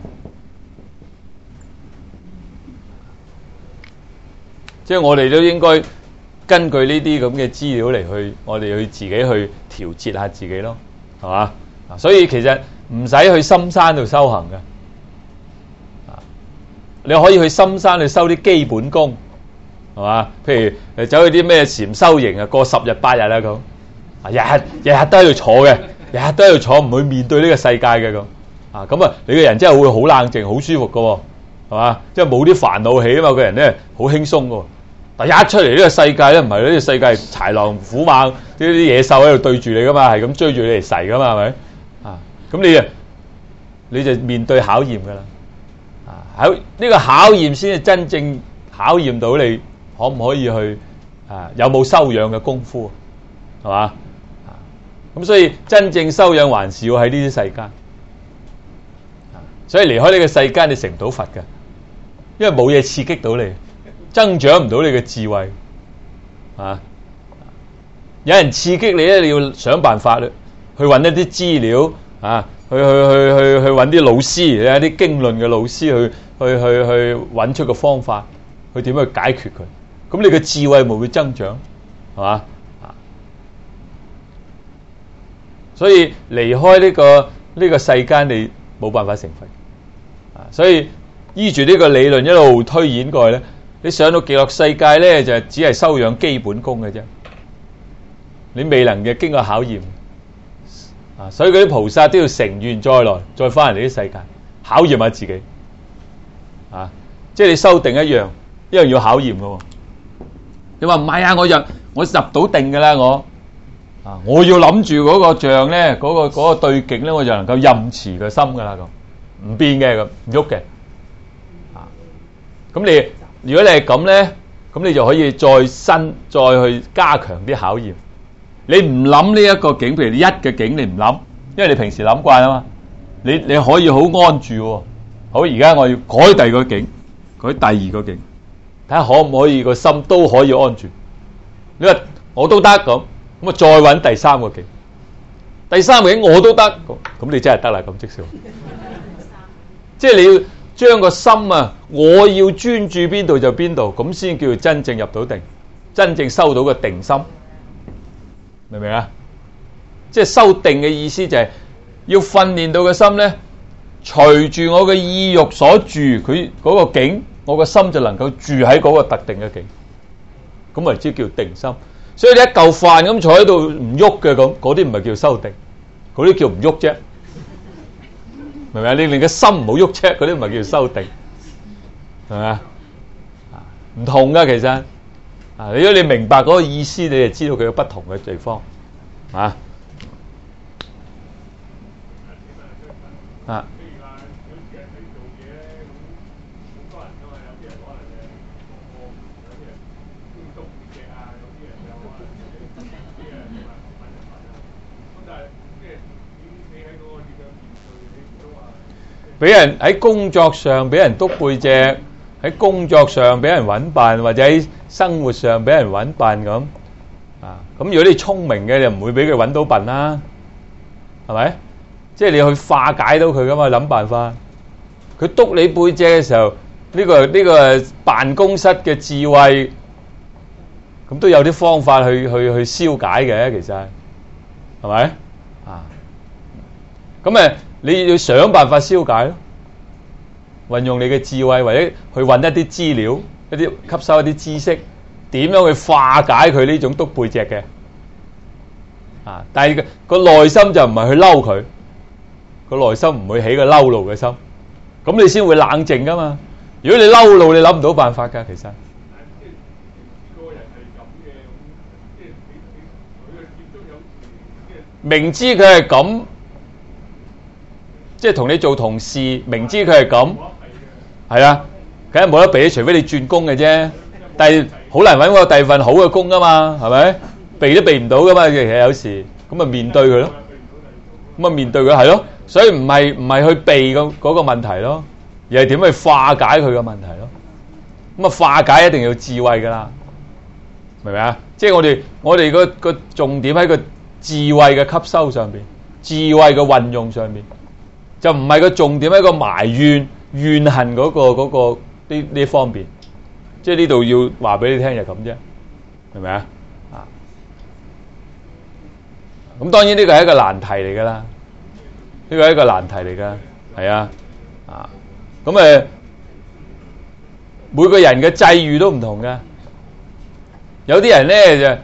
即係我哋都應該根據呢啲咁嘅資料嚟去，我哋去自己去調節下自己咯，係嘛？所以其實唔使去深山度修行嘅，你可以去深山去修啲基本功，係嘛？譬如誒走去啲咩禪修營啊，過十日八日啊咁。日日日日都喺度坐嘅，日日都喺度坐，唔去面對呢個世界嘅咁啊！咁啊，你個人真係會好冷靜、好舒服嘅，係嘛？即係冇啲煩惱氣啊嘛，個人咧好輕鬆嘅。但一出嚟呢個世界咧，唔係呢個世界係豺狼虎猛，呢啲野獸喺度對住你噶嘛，係咁追住你嚟噬噶嘛，係咪啊？咁你啊，你就面對考驗噶啦啊！考呢個考驗先係真正考驗到你可唔可以去啊？有冇修養嘅功夫，係嘛？咁所以真正修養還是要喺呢啲世間，所以離開呢個世間你成唔到佛嘅，因為冇嘢刺激到你，增長唔到你嘅智慧啊！有人刺激你咧，你要想辦法去揾一啲資料啊，去去去去去揾啲老師，有啲經論嘅老師去去去去揾出個方法，去點樣去解決佢，咁你嘅智慧咪會增長，係嘛？所以離開呢、這個呢、這個世間，你冇辦法成佛啊！所以依住呢個理論一路推演過去咧，你上到極樂世界咧，就只係修養基本功嘅啫。你未能嘅經過考驗啊！所以嗰啲菩薩都要成願再來，再翻嚟呢啲世界考驗下自己啊！即係你修定一樣，一樣要考驗嘅。你話唔係啊？我入我入到定嘅啦，我。啊！我要諗住嗰個像咧，嗰、嗰個嗰、嗰個對境咧，我就能夠任持個心噶啦，咁唔變嘅，咁唔喐嘅。啊！咁你如果你係咁咧，咁你就可以再新再去加強啲考驗。你唔諗呢一個境，譬如你一嘅境你唔諗，因為你平時諗慣啊嘛。你你可以好安住喎。好，而家我要改第二個境，改第二個境，睇下可唔可以個心都可以安住。 你話我都得咁，咁啊再揾第三個境，第三個境我都得咁，咁你真係得啦咁即少。即係你要將個心啊，我要專注邊度就邊度，咁先叫做真正入到定，真正收到個定心，明唔明啊？即係修定嘅意思就係要訓練到個心咧，隨住我嘅意欲所住，佢嗰個境，我個心就能夠住喺嗰個特定嘅境，咁為之叫定心。所以你一嚿飯咁坐喺度唔喐嘅咁，嗰啲唔係叫修定，嗰啲叫唔喐啫。明唔明啊？你令個心唔好喐啫，嗰啲唔係叫修定，係咪啊？唔同噶，其實啊，如果你明白嗰個意思，你就知道佢有不同嘅地方啊。啊！俾人喺工作上俾人督背脊，喺工作上俾人揾笨，或者喺生活上俾人揾笨咁啊！咁如果你聰明嘅，就唔會俾佢揾到笨啦，係咪？即係你去化解到佢噶嘛，諗辦法。佢督你背脊嘅時候，呢個呢個辦公室嘅智慧，咁都有啲方法去去去消解嘅，其實係咪啊？咁誒，你要想辦法消解咯，運用你嘅智慧，或者去揾一啲資料，一啲吸收一啲知識，點樣去化解佢呢種督背脊嘅啊？但係個內心就唔係去嬲佢。個內心唔會起個嬲怒嘅心，咁你先會冷靜噶嘛。如果你嬲怒，你諗唔到辦法噶。其實明知佢係咁，即係同你做同事，明知佢係咁，係啊，梗係冇得避，除非你轉工嘅啫。但係好難揾個第二份好嘅工噶嘛，係咪？避都避唔到噶嘛。其實有時咁咪面對佢咯，咁咪面對佢係咯。所以唔係唔係去避個嗰個問題咯，而係點去化解佢嘅問題咯。咁啊，化解一定要智慧噶啦，明唔明啊？即係我哋我哋個個重點喺個智慧嘅吸收上邊，智慧嘅運用上邊，就唔係個重點喺個埋怨怨恨嗰個嗰個呢呢方面。即係呢度要話俾你聽就咁啫，明唔明啊？啊，咁當然呢個係一個難題嚟噶啦。呢個係一個難題嚟噶，係啊，啊，咁誒，每個人嘅際遇都唔同嘅，有啲人咧就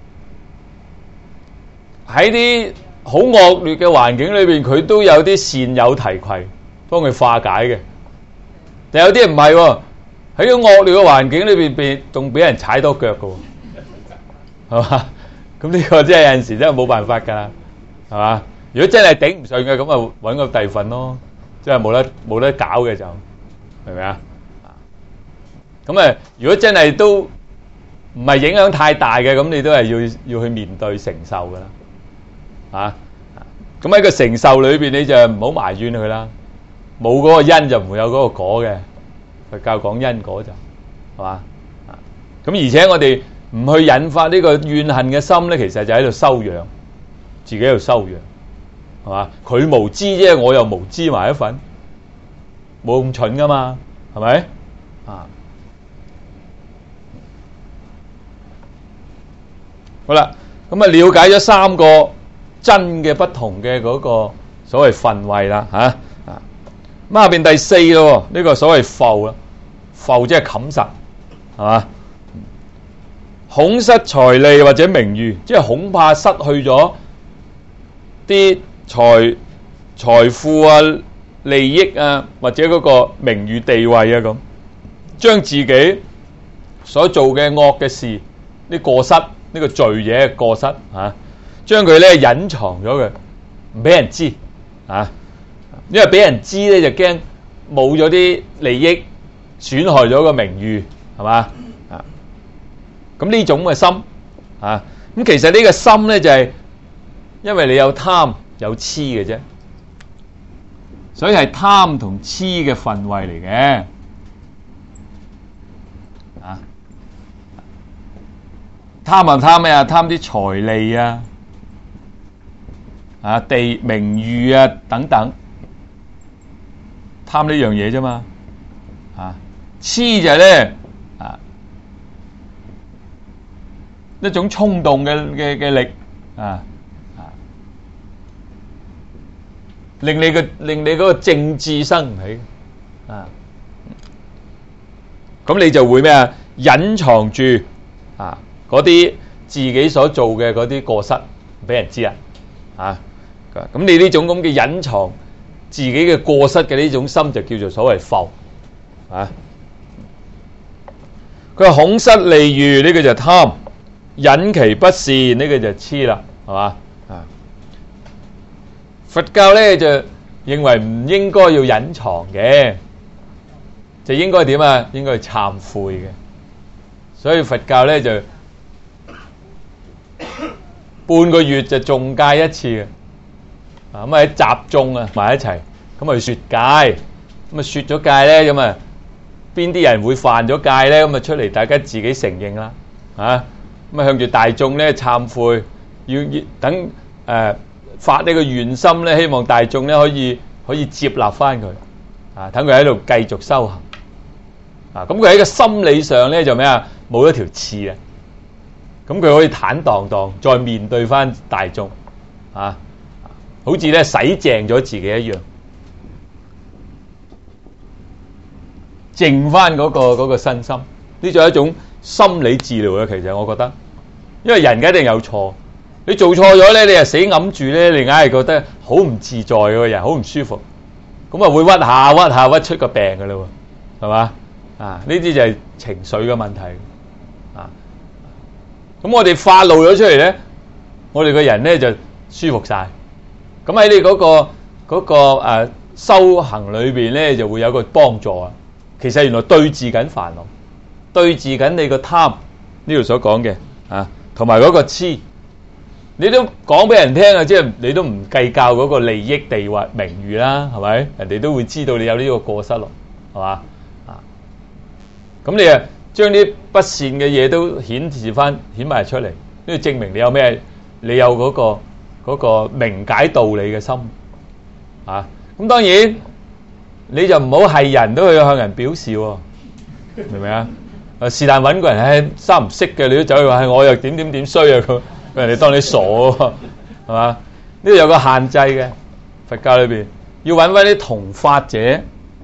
喺啲好惡劣嘅環境裏邊，佢都有啲善友提攜，幫佢化解嘅。但有啲人唔係喎，喺個惡劣嘅環境裏邊，被仲俾人踩多腳嘅，係嘛？咁呢個真係有陣時真係冇辦法噶，係嘛？如果真係頂唔順嘅，咁啊揾個第二份咯，即係冇得冇得搞嘅就，明唔明啊？咁啊，如果真係都唔係影響太大嘅，咁你都係要要去面對承受噶啦，啊！咁喺個承受裏邊，你就唔好埋怨佢啦。冇嗰個因就唔會有嗰個果嘅，佛教講因果就係嘛？啊！咁而且我哋唔去引發呢個怨恨嘅心咧，其實就喺度修養，自己喺度修養。係嘛？佢無知啫，我又無知埋一份，冇咁蠢噶嘛，係咪？啊，好啦，咁啊了解咗三個真嘅不同嘅嗰個所謂分位啦，吓啊，咁下邊第四咯，呢個所謂浮啦，浮即係冚實，係嘛？恐失財利或者名譽，即係恐怕失去咗啲財財富啊、利益啊，或者嗰個名譽地位啊，咁將自己所做嘅惡嘅事，呢過失，呢個罪嘢嘅過失啊，將佢咧隱藏咗佢，唔俾人知啊，因為俾人知咧就驚冇咗啲利益，損害咗個名譽，係嘛啊？咁呢種嘅心啊，咁其實呢個心咧就係因為你有貪。有痴嘅啫，所以係貪同痴嘅分位嚟嘅，啊！ 貪啊貪咩啊？貪啲財利啊，啊地名譽啊等等，貪呢樣嘢啫嘛。啊，痴就係咧啊一種衝動嘅嘅嘅力啊啊，令你嘅令你嗰個正志生唔起啊，咁你就會咩啊？隱藏住啊嗰啲自己所做嘅嗰啲過失，唔俾人知啊！啊，咁你呢種咁嘅隱藏自己嘅過失嘅呢種心，就叫做所謂浮啊。佢話孔失利譽呢個就貪，隱其不善呢個就痴啦，係嘛啊？佛教咧就認為唔應該要隱藏嘅，就應該點啊？應該懺悔嘅。所以佛教咧就半個月就誦戒一次嘅，啊咁喺集眾啊埋一齊，咁啊去説戒，咁啊説咗戒咧，咁啊邊啲人會犯咗戒咧？咁啊出嚟大家自己承認啦，啊咁啊向住大眾咧懺悔，要要等誒、呃、發呢個願心咧，希望大眾咧可以可以接納翻佢，啊等佢喺度繼續修行，啊咁佢喺個心理上咧就咩啊？冇一條刺啊！咁佢可以坦蕩蕩再面對翻大眾啊，好似咧洗淨咗自己一樣，淨翻嗰個嗰個身心。呢就係一種心理治療嘅，其實我覺得，因為人嘅一定有錯，你做錯咗咧，你又死揞住咧，你硬係覺得好唔自在嘅人，好唔舒服，咁啊會屈下屈下屈出個病嘅咯，係嘛啊？呢啲就係情緒嘅問題。啊！咁我哋發露咗出嚟咧，我哋個人咧就舒服晒。咁喺你嗰個嗰個誒修行裏邊咧，就會有個幫助啊。其實原來對治緊煩惱，對治緊你個貪呢度所講嘅啊，同埋嗰個痴，你都講俾人聽啊，即係你都唔計較嗰個利益、地位、名譽啦，係咪？人哋都會知道你有呢個過失咯，係嘛啊？咁你啊〜將啲不善嘅嘢都顯示翻顯埋出嚟，呢個證明你有咩？你有嗰個嗰個明解道理嘅心啊！咁當然你就唔好係人都去向人表示喎，明唔明啊？是但揾個人係三唔識嘅，你都走去話我又點點點衰啊！咁人哋當你傻喎，係嘛？呢度有個限制嘅，佛教裏邊要揾翻啲同法者。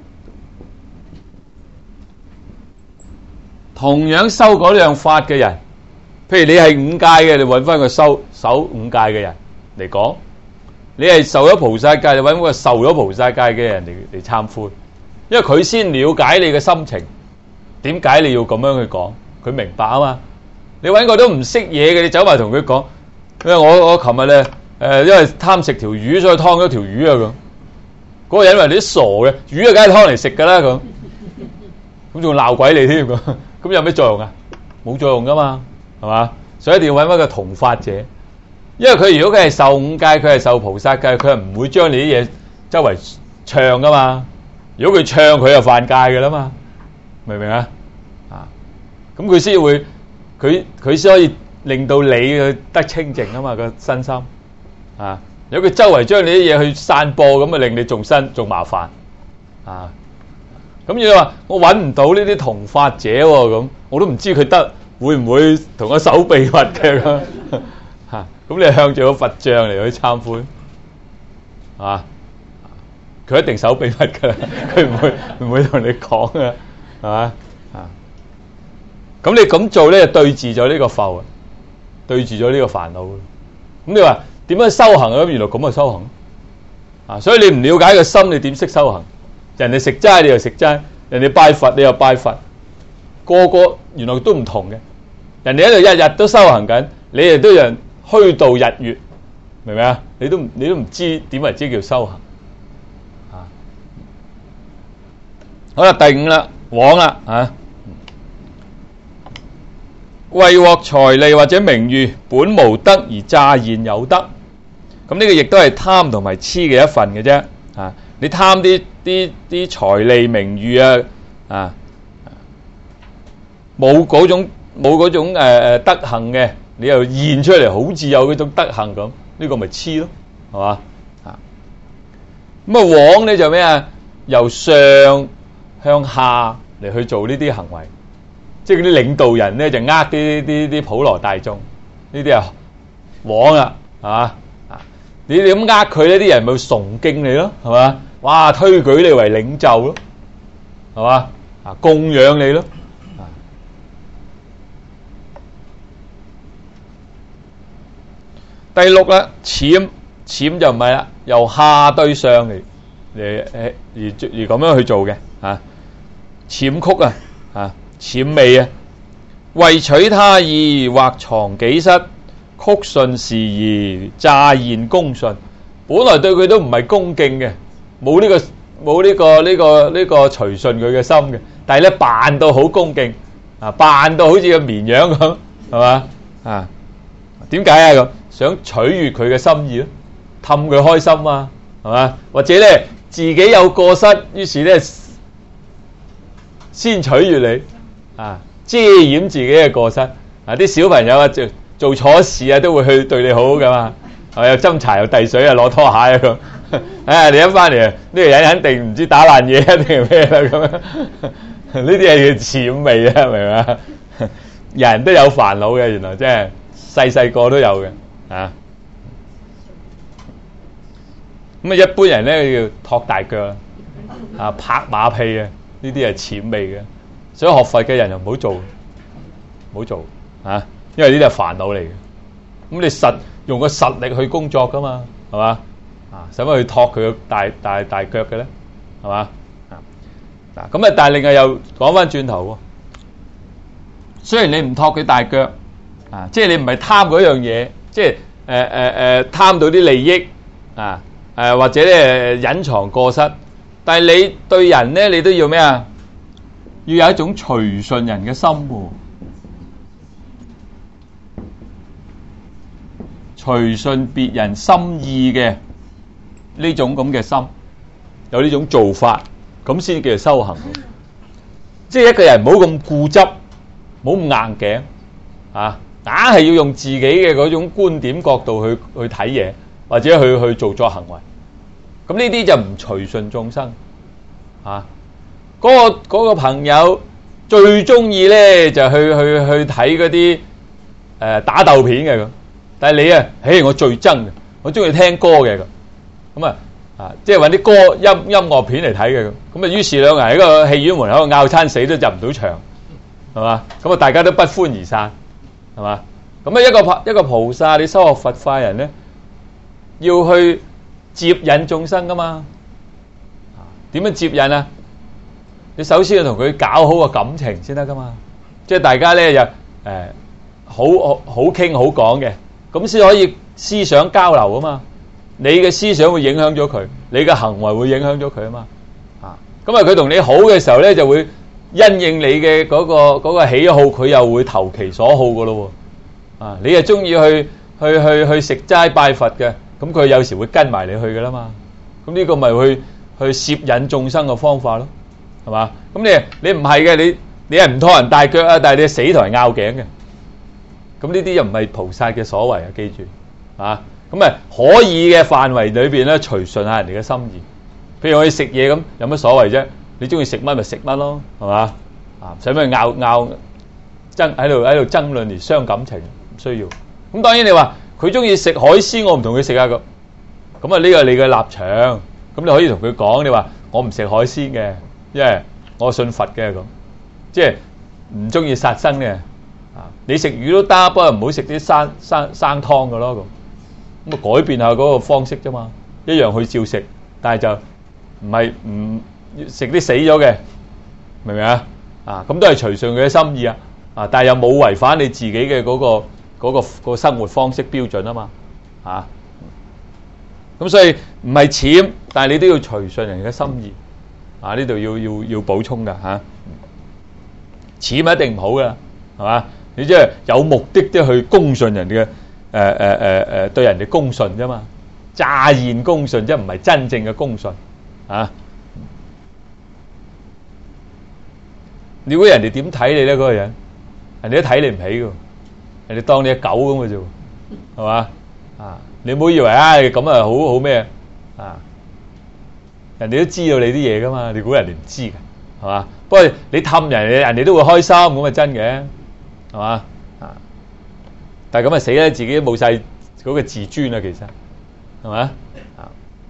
同樣修嗰樣法嘅人，譬如你係五戒嘅，你揾翻個修守五戒嘅人嚟講；你係受咗菩薩戒，你揾個受咗菩薩戒嘅人嚟嚟懺悔，因為佢先了解你嘅心情，點解你要咁樣去講？佢明白啊嘛。你揾個都唔識嘢嘅，你走埋同佢講，因為我我琴日咧誒，因為貪食條魚，所以劏咗條魚啊咁。嗰個人話你啲傻嘅，魚啊梗係劏嚟食噶啦咁，咁仲鬧鬼你添咁。咁有咩作用啊？冇作用噶嘛，係嘛？所以一定要揾翻個同法者，因為佢如果佢係受五戒，佢係受菩薩戒，佢係唔會將你啲嘢周圍唱噶嘛。如果佢唱，佢就犯戒噶啦嘛，明唔明啊？啊，咁佢先會，佢佢先可以令到你去得清淨啊嘛個身心啊。如果佢周圍將你啲嘢去散播，咁啊令你仲身仲麻煩啊。咁你話我揾唔到呢啲同法者喎，咁我都唔知佢得會唔會同我守秘密嘅咁嚇。咁你向住個佛像嚟去懺悔，係嘛？佢一定守秘密㗎，佢唔會唔會同你講嘅，係嘛？啊！咁你咁做咧，就對治咗呢個浮啊，對治咗呢個煩惱。咁你話點樣修行啊？原來咁啊修行啊！所以你唔了解個心，你點識修行？人哋食齋你又食齋，人哋拜佛你又拜佛，個個原來都唔同嘅。人哋喺度日日都修行緊，你哋都人虛度日月，明唔明啊？你都你都唔知點為之叫修行啊！好啦，第五啦，往啦啊！為獲財利或者名譽，本無德而詐現有德，咁呢個亦都係貪同埋痴嘅一份嘅啫啊！你貪啲啲啲財利名譽啊啊，冇嗰種冇嗰種誒誒德行嘅，你又現出嚟好似有嗰種德行咁，呢個咪黐咯，係嘛啊？咁啊枉咧就咩啊？由上向下嚟去做呢啲行為，即係嗰啲領導人咧就呃啲啲啲普羅大眾，呢啲啊枉啦，係嘛啊？你哋咁呃佢咧，啲人咪崇敬你咯，係嘛？哇，推舉你為領袖咯，係嘛啊？供養你咯。第六啦，諂諂就唔係啦，由下對上嚟嚟誒而而咁樣去做嘅啊，諂曲啊啊，諂媚啊，為取他意，或藏己失，曲順時宜，詐言恭順。本來對佢都唔係恭敬嘅，冇呢個冇呢個呢個呢個隨順佢嘅心嘅，但係咧扮到好恭敬啊，扮到好似個綿羊咁，係嘛啊？點解啊咁？想取悅佢嘅心意咯，氹佢開心啊，係嘛？或者咧自己有過失，於是咧先取悅你啊，遮掩自己嘅過失啊！啲小朋友啊做做錯事啊，都會去對你好噶嘛，係咪？又斟茶又遞水啊，攞拖鞋啊咁。唉，你一翻嚟，呢個人肯定唔知打爛嘢啊，定係咩啦咁樣？呢啲係叫諂媚啊，明唔明啊？人都有煩惱嘅，原來即係細細個都有嘅。啊，咁啊，一般人咧要托大腳啊，拍馬屁啊，呢啲係諂媚嘅，所以學佛嘅人就唔好做，唔好做啊，因為呢啲係煩惱嚟嘅。咁你實用個實力去工作噶嘛，係嘛啊？使乜去托佢個大大大腳嘅咧？係嘛啊？嗱，咁啊，但係另外又講翻轉頭喎，雖然你唔托佢大腳啊，即係你唔係貪嗰樣嘢。即係誒誒誒貪到啲利益啊，誒、呃、或者咧隱藏過失，但係你對人咧，你都要咩啊？要有一種隨順人嘅心喎，隨順別人心意嘅呢種咁嘅心，有呢種做法，咁先叫做修行。即係一個人唔好咁固執，唔好咁硬頸啊！硬係要用自己嘅嗰種觀點角度去去睇嘢，或者去去做作行為。咁呢啲就唔隨順眾生啊！嗰個嗰個朋友最中意咧就去去去睇嗰啲誒打鬥片嘅咁，但係你啊，唉，我最憎嘅，我中意聽歌嘅咁，咁啊啊，即係揾啲歌音音樂片嚟睇嘅咁，咁啊，於是兩個人喺個戲院門口拗餐死都入唔到場，係嘛？咁啊，大家都不歡而散。係嘛？咁啊，一個一個菩薩，你修學佛法人咧，要去接引眾生噶嘛？點樣接引啊？你首先要同佢搞好個感情先得噶嘛。即係大家咧就誒好好好傾好講嘅，咁先可以思想交流啊嘛。你嘅思想會影響咗佢，你嘅行為會影響咗佢啊嘛。啊，咁啊，佢同你好嘅時候咧，就會因應你嘅嗰個嗰個喜好，佢又會投其所好噶咯喎。啊，你又中意去去去去食齋拜佛嘅，咁佢有時會跟埋你去噶啦嘛。咁呢個咪去去攝引眾生嘅方法咯，係嘛？咁你你唔係嘅，你你係唔拖人大腳啊，但係你死同人拗頸嘅。咁呢啲又唔係菩薩嘅所為啊，記住啊。咁啊可以嘅範圍裏邊咧，隨順下人哋嘅心意。譬如我哋食嘢咁，有乜所謂啫？你中意食乜咪食乜咯，係嘛？啊，使乜拗拗爭喺度喺度爭論而傷感情？唔需要。咁當然你話佢中意食海鮮，我唔同佢食啊咁。咁啊呢個係你嘅立場。咁你可以同佢講，你話我唔食海鮮嘅，因為我信佛嘅咁，即係唔中意殺生嘅。啊，你食魚都得，不過唔好食啲生生生湯嘅咯咁。咁啊改變下嗰個方式啫嘛，一樣去照食，但係就唔係唔食啲死咗嘅，明唔明啊？啊，咁都係隨順佢嘅心意啊！啊，但係又冇違反你自己嘅嗰個嗰個嗰個生活方式標準啊嘛，啊，咁所以唔係諂，但係你都要隨順人嘅心意啊！呢度要要要補充噶嚇，諂一定唔好噶，係嘛？你即係有目的即係去恭順人嘅。誒誒誒誒，對人哋恭順啫嘛，詐言恭順即係唔係真正嘅恭順啊！你估人哋點睇你咧？嗰個人人哋都睇你唔起嘅，人哋當你係狗咁嘅啫，係嘛？啊，你唔好以為啊咁啊好好咩啊？人哋都知道你啲嘢噶嘛，你估人哋唔知嘅，係嘛？不過你氹人，人哋都會開心，咁啊真嘅，係嘛？啊，但係咁啊死啦，自己都冇晒嗰個自尊啊，其實係嘛？啊，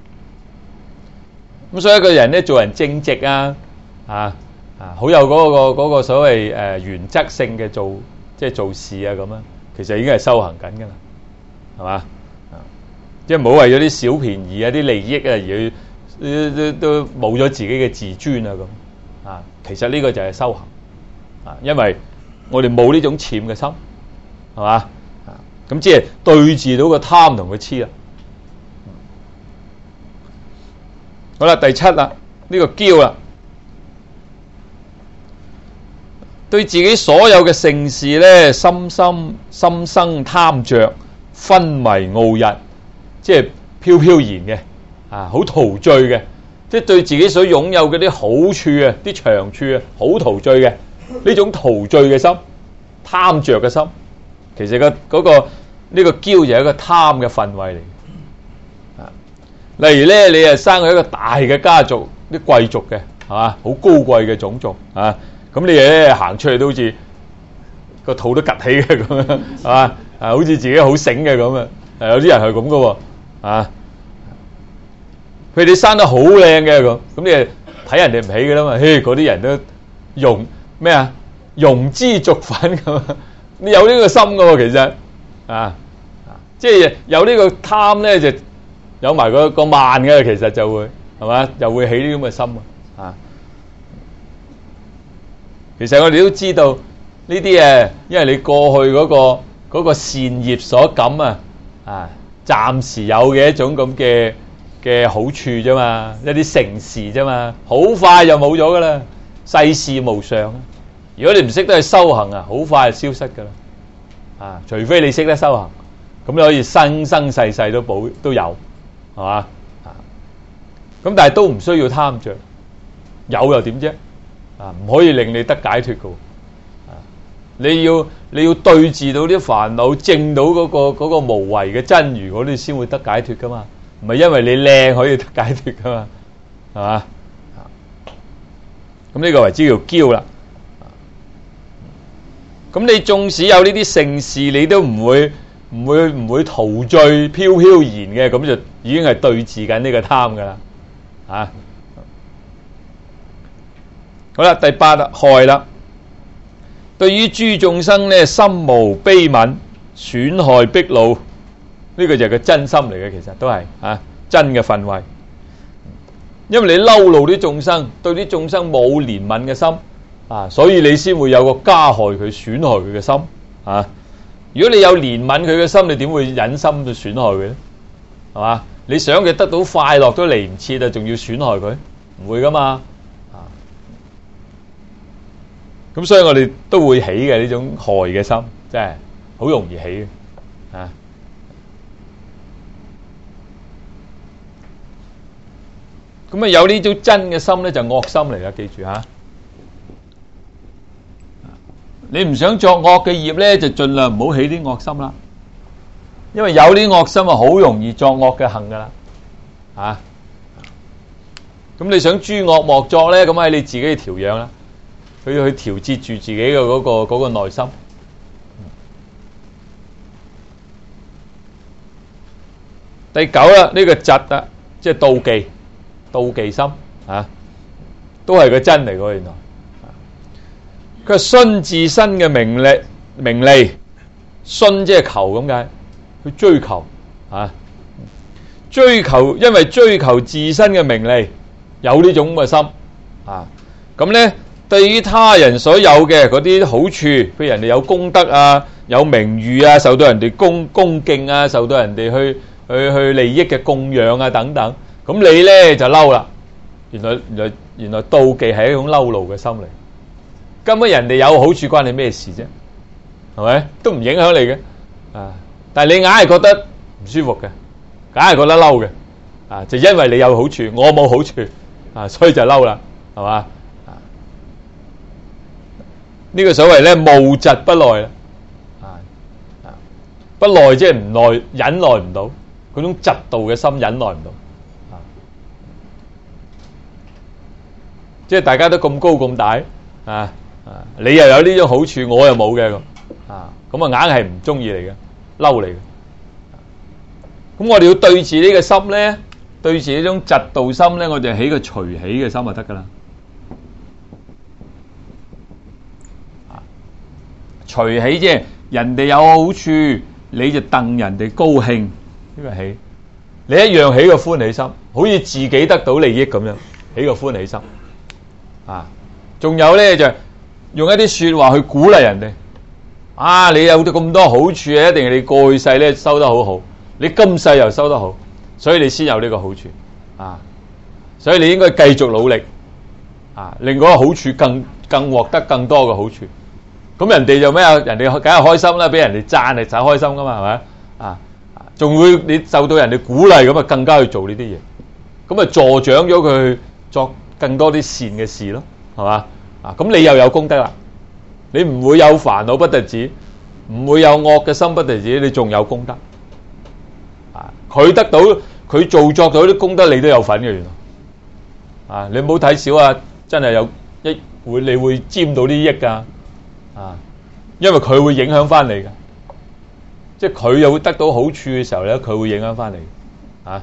咁所以一個人咧做人正直啊，啊啊，好有嗰個嗰個所謂誒原則性嘅做即係做事啊咁啊，其實已經係修行緊噶啦，係嘛？啊，即係唔好為咗啲小便宜啊、啲利益啊而去都都冇咗自己嘅自尊啊咁啊，其實呢個就係修行啊，因為我哋冇呢種潛嘅心，係嘛？啊，咁即係對治到個貪同個痴啦。好啦，第七啦，呢個驕啦，對自己所有嘅盛事咧，深深心生貪着，昏迷傲逸，即係飄飄然嘅，啊，好陶醉嘅，即係對自己所擁有嘅啲好處啊，啲長處啊，好陶醉嘅，呢種陶醉嘅心，貪着嘅心，其實個嗰個呢個驕就係一個貪嘅分位嚟。例如咧，你係生喺一個大嘅家族，啲貴族嘅，係嘛，好高貴嘅種族啊，咁你咧行出去都好似個肚都趷起嘅咁樣，係嘛，啊，好似自己好醒嘅咁啊，有啲人係咁噶喎，啊，譬如你生得好靚嘅咁，咁你係睇人哋唔起嘅啦嘛，嘿，嗰啲人都庸咩啊，庸脂俗粉咁，你有呢個心噶喎，其實啊，即係有呢個貪咧就。有埋個個慢嘅，其實就會係嘛，又會起呢啲咁嘅心啊！其實我哋都知道呢啲誒，因為你過去嗰個嗰個善業所感啊，啊，暫時有嘅一種咁嘅嘅好處啫嘛，一啲盛事啫嘛，好快就冇咗噶啦，世事無常。如果你唔識得去修行啊，好快就消失噶啦，啊，除非你識得修行，咁你可以生生世世都保都有。係嘛？啊，咁但係都唔需要貪着，有又點啫？啊，唔可以令你得解脫噶。啊，你要你要對治到啲煩惱，證到嗰個嗰個無為嘅真如，嗰啲先會得解脫噶嘛。唔係因為你靚可以得解脫噶嘛，係嘛？啊，咁呢個為之叫驕啦。咁你縱使有呢啲盛事，你都唔會。唔會唔會陶醉飄飄然嘅，咁就已經係對治緊呢個貪噶啦，啊！好啦，第八啦，害啦。對於諸眾生咧，心無悲憫，損害逼惱，呢、這個就係個真心嚟嘅，其實都係啊真嘅分位。因為你嬲怒啲眾生，對啲眾生冇憐憫嘅心啊，所以你先會有個加害佢、損害佢嘅心啊。如果你有憐憫佢嘅心，你點會忍心去損害佢咧？係嘛？你想佢得到快樂都嚟唔切啊，仲要損害佢？唔會噶嘛？啊！咁所以我哋都會起嘅呢種害嘅心，真係好容易起嘅啊！咁啊，有呢種真嘅心咧，就惡心嚟啦，記住吓。你唔想作惡嘅業咧，就盡量唔好起啲惡心啦。因為有啲惡心啊，好容易作惡嘅行噶啦。啊，咁你想諸惡莫作咧，咁喺你自己調養啦，佢要去調節住自己嘅嗰個嗰個內心。第九啦，呢個嫉啊，即係妒忌，妒忌心啊，都係個真嚟嘅原來。佢係徇自身嘅名利，名利徇即係求咁解，去追求啊，追求，因為追求自身嘅名利，有呢種咁嘅心啊。咁咧，對於他人所有嘅嗰啲好處，譬如人哋有功德啊，有名譽啊，受到人哋恭恭敬啊，受到人哋去去去利益嘅供養啊等等，咁你咧就嬲啦。原來原來原來妒忌係一種嬲怒嘅心嚟。根本人哋有好處關你咩事啫？係咪都唔影響你嘅啊？但係你硬係覺得唔舒服嘅，硬係覺得嬲嘅啊！就因為你有好處，我冇好處啊，所以就嬲啦，係嘛啊？ 呢個所謂咧無疾不耐啦，啊啊不耐即係唔耐，忍耐唔到嗰種嫉妒嘅心，忍耐唔到，啊，即係大家都咁高咁大，啊啊，你又有呢種好處，我又冇嘅咁，啊，咁啊硬係唔中意你嘅，嬲你嘅，咁我哋要對治呢個心咧，對治呢種嫉妒心咧，我哋起個隨喜嘅心就得噶啦。隨喜即係人哋有好處，你就戥人哋高興，呢個喜，你一樣起個歡喜心，好似自己得到利益咁樣，起個歡喜心。啊，仲有咧就係用一啲說話去鼓勵人哋。啊，你有咁多好處啊，一定係你過去世咧收得好好，你今世又收得好，所以你先有呢個好處。啊，所以你應該繼續努力，啊，令嗰個好處更更獲得更多嘅好處。咁人哋就咩啊？人哋梗係開心啦，俾人哋讚你就開心噶嘛，係咪啊？仲會你受到人哋鼓勵咁啊，更加去做呢啲嘢，咁啊助長咗佢作更多啲善嘅事咯，係嘛？啊，咁你又有功德啦，你唔會有煩惱不特止，唔會有惡嘅心不特止，你仲有功德。啊，佢得到佢做作到啲功德，你都有份嘅原來。啊，你唔好睇少啊，真係有一會你會沾到啲益噶。啊，因為佢會影響翻你嘅，即係佢又會得到好處嘅時候咧，佢會影響翻你，啊，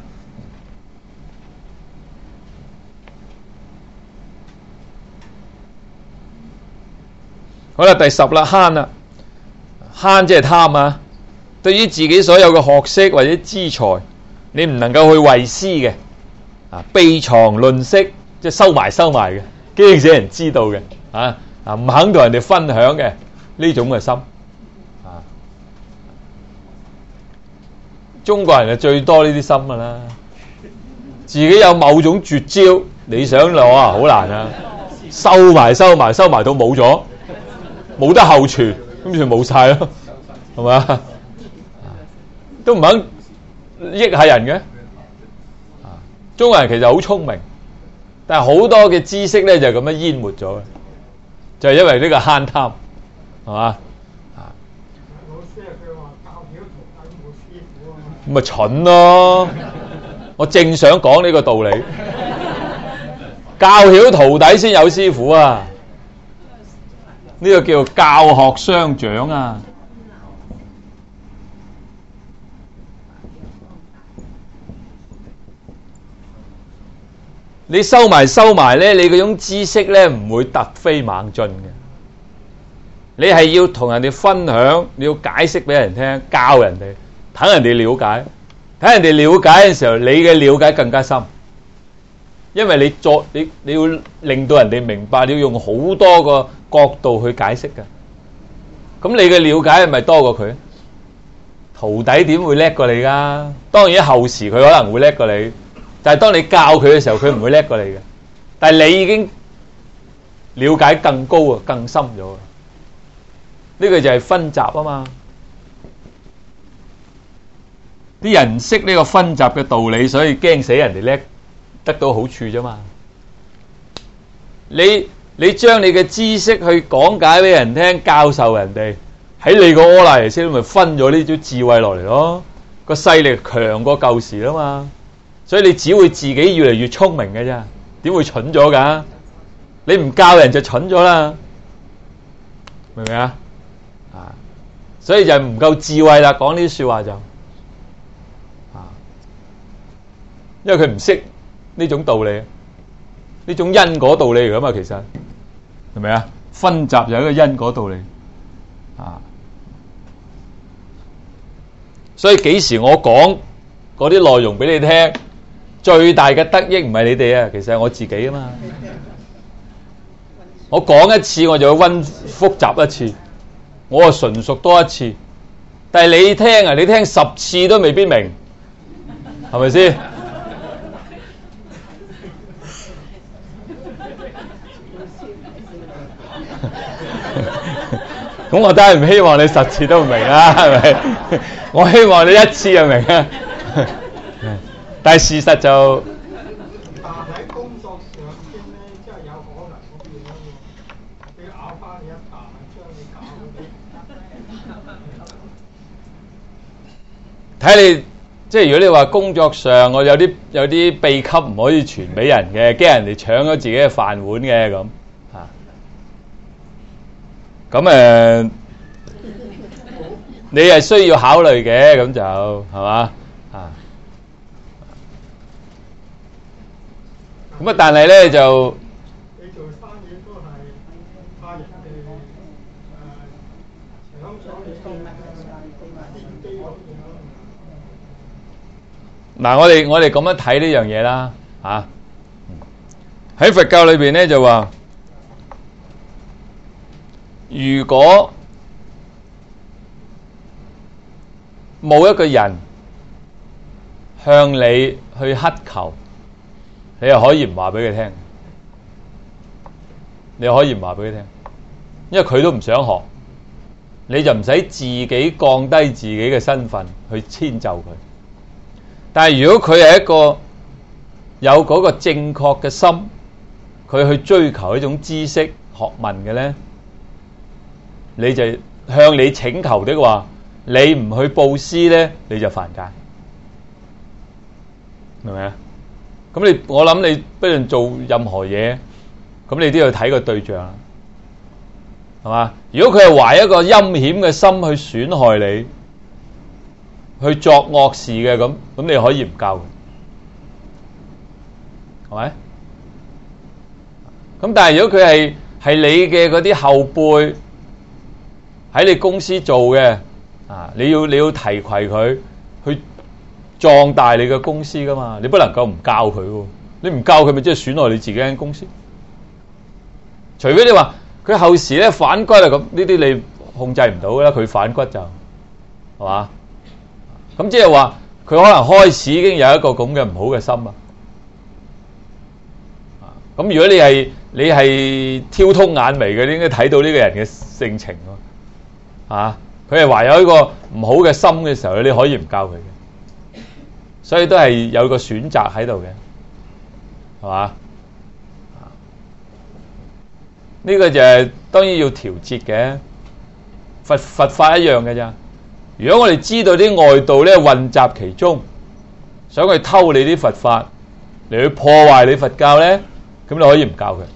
好啦，第十啦，慳啦，慳即係貪啊！對於自己所有嘅學識或者資財，你唔能夠去為私嘅，啊，秘藏吝嗇，即係收埋收埋嘅，驚死人知道嘅，啊。啊！唔肯同人哋分享嘅呢種嘅心，啊！中國人係最多呢啲心噶啦，自己有某種絕招，你想攞啊，好難啊！收埋收埋收埋到冇咗，冇得後傳，咁就冇晒咯，係嘛？都唔肯益下人嘅，啊！中國人其實好聰明，但係好多嘅知識咧就咁樣淹沒咗嘅。就係因為呢個慳貪，係嘛？啊！老師啊，佢話教曉徒弟冇師傅啊，咁咪蠢咯！我正想講呢個道理，教曉徒弟先有師傅啊！呢個叫教學相長啊！你收埋收埋咧，你嗰種知識咧唔會突飛猛進嘅。你係要同人哋分享，你要解釋俾人聽，教人哋，等人哋了解。睇人哋了解嘅時候，你嘅了解更加深，因為你作你你要令到人哋明白，你要用好多個角度去解釋嘅。咁你嘅了解係咪多過佢？徒弟點會叻過你噶？當然後時佢可能會叻過你。但係當你教佢嘅時候，佢唔會叻過你嘅。但係你已經了解更高啊，更深咗啊！呢個就係分集啊嘛。啲人識呢個分集嘅道理，所以驚死人哋叻，得到好處啫嘛。你你將你嘅知識去講解俾人聽，教授人哋，喺你個阿賴耶識咪分咗呢種智慧落嚟咯。個勢力強過舊時啦嘛。所以你只會自己越嚟越聰明嘅啫，點會蠢咗噶？你唔教人就蠢咗啦，明唔明啊？啊，所以就唔夠智慧啦，講呢啲說話就，啊，因為佢唔識呢種道理，呢種因果道理嚟噶嘛，其實係咪啊？分集就係一個因果道理，啊，所以幾時我講嗰啲內容俾你聽？最大嘅得益唔係你哋啊，其實係我自己啊嘛。我講一次我就要温複習一次，我啊純熟多一次。但係你聽啊，你聽十次都未必明，係咪先？咁我當然唔希望你十次都唔明啦，係咪？我希望你一次就明啊。但係事實就，但係喺工作上邊咧，真係有可能嗰邊咧，俾咬翻你一啖。 睇你即係如果你話工作上我有啲有啲秘笈唔可以傳俾人嘅，驚人哋搶咗自己嘅飯碗嘅咁啊，咁誒、呃、你係需要考慮嘅，咁就係嘛啊？咁啊，但係咧就你做生意都係怕人哋誒搶咗你嘅電機嗰樣。 嗱，我哋我哋咁樣睇呢樣嘢啦，嚇喺佛教裏邊咧就話，如果冇一個人向你去乞求，你又可以唔話俾佢聽，你可以唔話俾佢聽，因為佢都唔想學，你就唔使自己降低自己嘅身份去遷就佢。但係如果佢係一個有嗰個正確嘅心，佢去追求一種知識學問嘅咧，你就向你請求的話，你唔去布施咧，你就犯戒，明唔明啊？咁你我諗你不論做任何嘢，咁你都要睇個對象啦，係嘛？如果佢係懷一個陰險嘅心去損害你，去作惡事嘅，咁咁你可以唔教佢，係咪？咁但係如果佢係係你嘅嗰啲後輩喺你公司做嘅啊，你要你要提攜佢去壯大你嘅公司噶嘛，你不能夠唔教佢喎，你唔教佢咪即係損害你自己間公司？除非你話佢後時咧反骨啊，咁呢啲你控制唔到噶啦，佢反骨就係嘛？咁即係話佢可能開始已經有一個咁嘅唔好嘅心啦。咁如果你係你係挑通眼眉嘅，你應該睇到呢個人嘅性情喎。啊，佢係懷有一個唔好嘅心嘅時候，你可以唔教佢嘅。所以都係有個選擇喺度嘅，係嘛？呢個就係當然要調節嘅，佛佛法一樣嘅咋。如果我哋知道啲外道咧混雜其中，想去偷你啲佛法嚟去破壞你佛教咧，咁你可以唔教佢。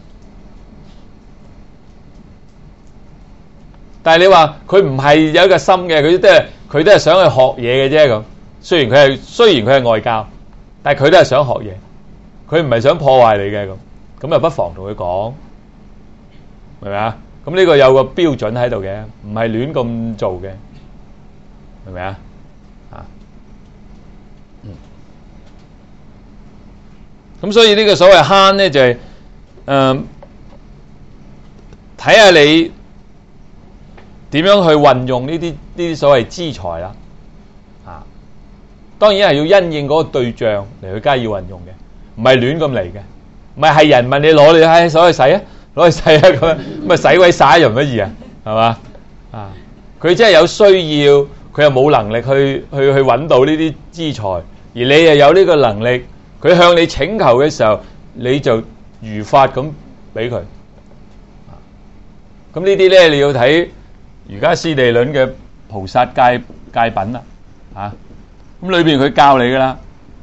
但係你話佢唔係有一個心嘅，佢都係佢都係想去學嘢嘅啫咁。雖然佢係雖然佢係外教，但係佢都係想學嘢，佢唔係想破壞你嘅咁，咁就不妨同佢講，明唔明啊？咁呢個有個標準喺度嘅，唔係亂咁做嘅。明唔明啊？啊，嗯，咁所以呢個所謂慳咧，就係誒睇下你點樣去運用呢啲呢啲所謂資財啦。啊，當然係要因應嗰個對象嚟去加以運用嘅，唔係亂咁嚟嘅，唔係係人問你攞你唉攞去使啊，攞去使啊咁樣，咁啊使鬼晒容乜易啊？係嘛？啊，佢真係有需要。佢又冇能力去去去揾到呢啲資財，而你又有呢個能力，佢向你請求嘅時候，你就如法咁俾佢。咁呢啲咧，你要睇瑜伽師地論嘅菩薩戒戒品啦，啊，咁裏邊佢教你噶啦，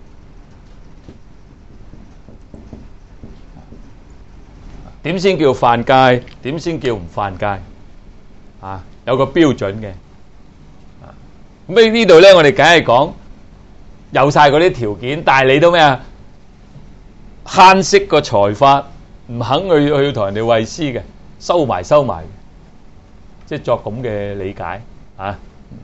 點先叫犯戒，點先叫唔犯戒，啊，有個標準嘅。咁呢度咧，我哋梗係講有晒嗰啲條件，但係你都咩啊？慳惜個財法，唔肯去去同人哋惠施嘅，收埋收埋，即係作咁嘅理解啊。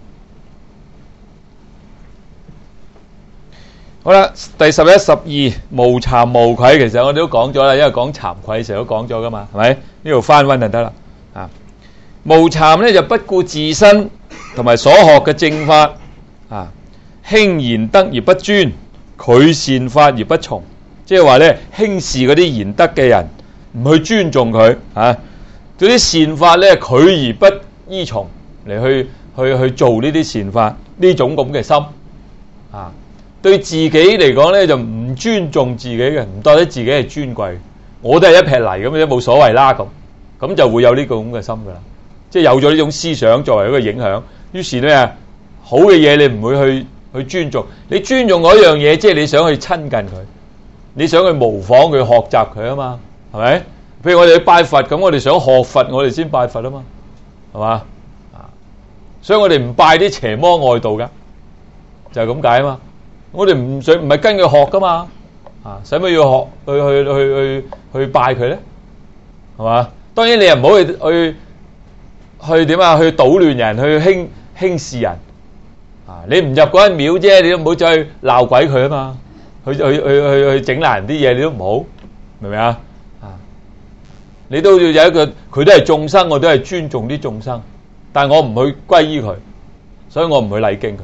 好啦，第十一、十二，無慚無愧。其實我哋都講咗啦，因為講慚愧成日都講咗噶嘛，係咪？呢度翻溫就得啦。啊，無慚咧就不顧自身同埋所學嘅正法啊，輕賢德而不尊，拒善法而不從，即係話咧輕視嗰啲賢德嘅人，唔去尊重佢啊，嗰啲善法咧拒而不依從嚟去去去做呢啲善法，呢種咁嘅心啊，對自己嚟講咧就唔尊重自己嘅，唔覺得自己係尊貴，我都係一撇泥咁樣冇所謂啦咁，咁就會有呢個咁嘅心噶啦，即係有咗呢種思想作為一個影響。於是咧，好嘅嘢你唔會去去尊重。你尊重嗰樣嘢，即係你想去親近佢，你想去模仿佢、學習佢啊嘛，係咪？譬如我哋去拜佛咁，我哋想學佛，我哋先拜佛啊嘛，係嘛？啊，所以我哋唔拜啲邪魔外道噶，就係咁解啊嘛。我哋唔想唔係跟佢學噶嘛，啊，使乜要學去去去去去拜佢咧？係嘛？當然你又唔好去去去點啊？去搗亂人，去輕輕視人啊！你唔入嗰間廟啫，你都唔好再去鬧鬼佢啊嘛！去去去去去整爛人啲嘢，你都唔好，明唔明啊？啊！你都要有一個，佢都係眾生，我都係尊重啲眾生，但係我唔去歸依佢，所以我唔去禮敬佢。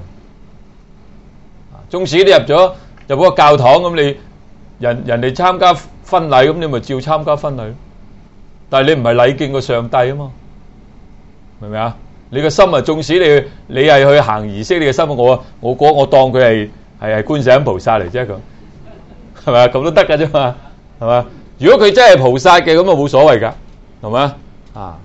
縱使你入咗入嗰個教堂咁，你人人哋參加婚禮咁，你咪照參加婚禮。但係你唔係禮敬個上帝啊嘛，明唔明啊？你個心啊，縱使你你係去行儀式，你嘅心我我我我當佢係係係觀世音菩薩嚟啫，咁係咪啊？咁都得噶啫嘛，係嘛？如果佢真係菩薩嘅，咁啊冇所謂噶，係咪啊？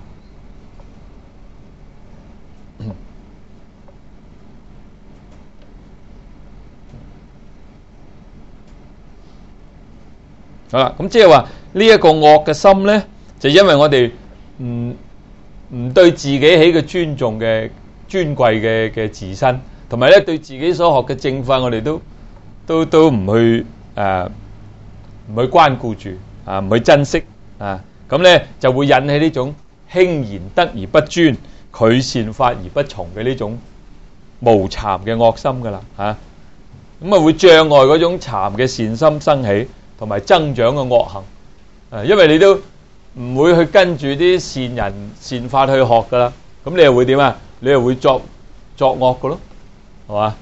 好啦，咁即係話呢一個惡嘅心咧，就因為我哋唔唔對自己起個尊重嘅尊貴嘅嘅自身，同埋咧對自己所學嘅正法，我哋都都都唔去誒唔去關顧住啊，唔去珍惜啊，咁咧就會引起呢種輕言德而不尊、拒善法而不從嘅呢種無慚嘅惡心噶啦嚇，咁啊會障礙嗰種慚嘅善心生起，同埋增長嘅惡行。誒，因為你都唔會去跟住啲善人善法去學噶啦，咁你又會點啊？你又會作作惡噶咯，係嘛？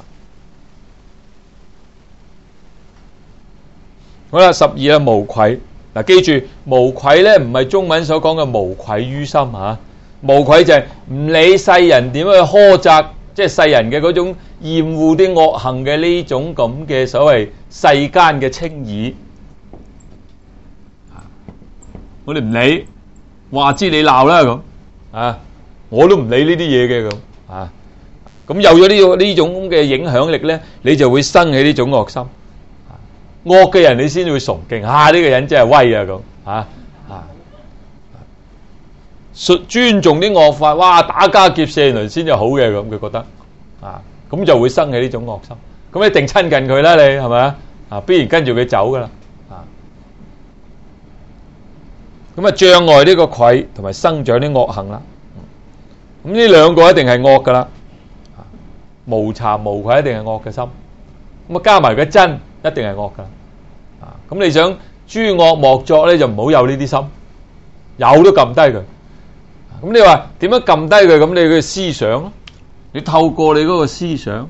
好啦，十二啊，無愧。嗱，記住無愧咧，唔係中文所講嘅無愧於心嚇。無愧就係唔理世人點樣去苛責，即係世人嘅嗰種厭惡啲惡行嘅呢種咁嘅所謂世間嘅稱義。我哋唔理，話知你鬧啦咁啊！我都唔理呢啲嘢嘅咁啊！咁有咗呢個呢種嘅影響力咧，你就會生起呢種惡心。惡嘅人你先會崇敬，啊呢個人真係威啊咁啊啊！尊重啲惡法，哇打家劫舍原來先至好嘅咁，佢覺得啊，咁就會生起呢種惡心。咁一定親近佢啦，你係咪啊？啊，必然跟住佢走噶啦。咁啊，障礙呢個愧同埋生長啲惡行啦。咁呢兩個一定係惡噶啦，無慚無愧一定係惡嘅心。咁啊，加埋個真一定係惡噶啦。啊，咁你想諸惡莫作咧，就唔好有呢啲心，有都撳低佢。咁你話點樣撳低佢？咁你嘅思想咯，你透過你嗰個思想。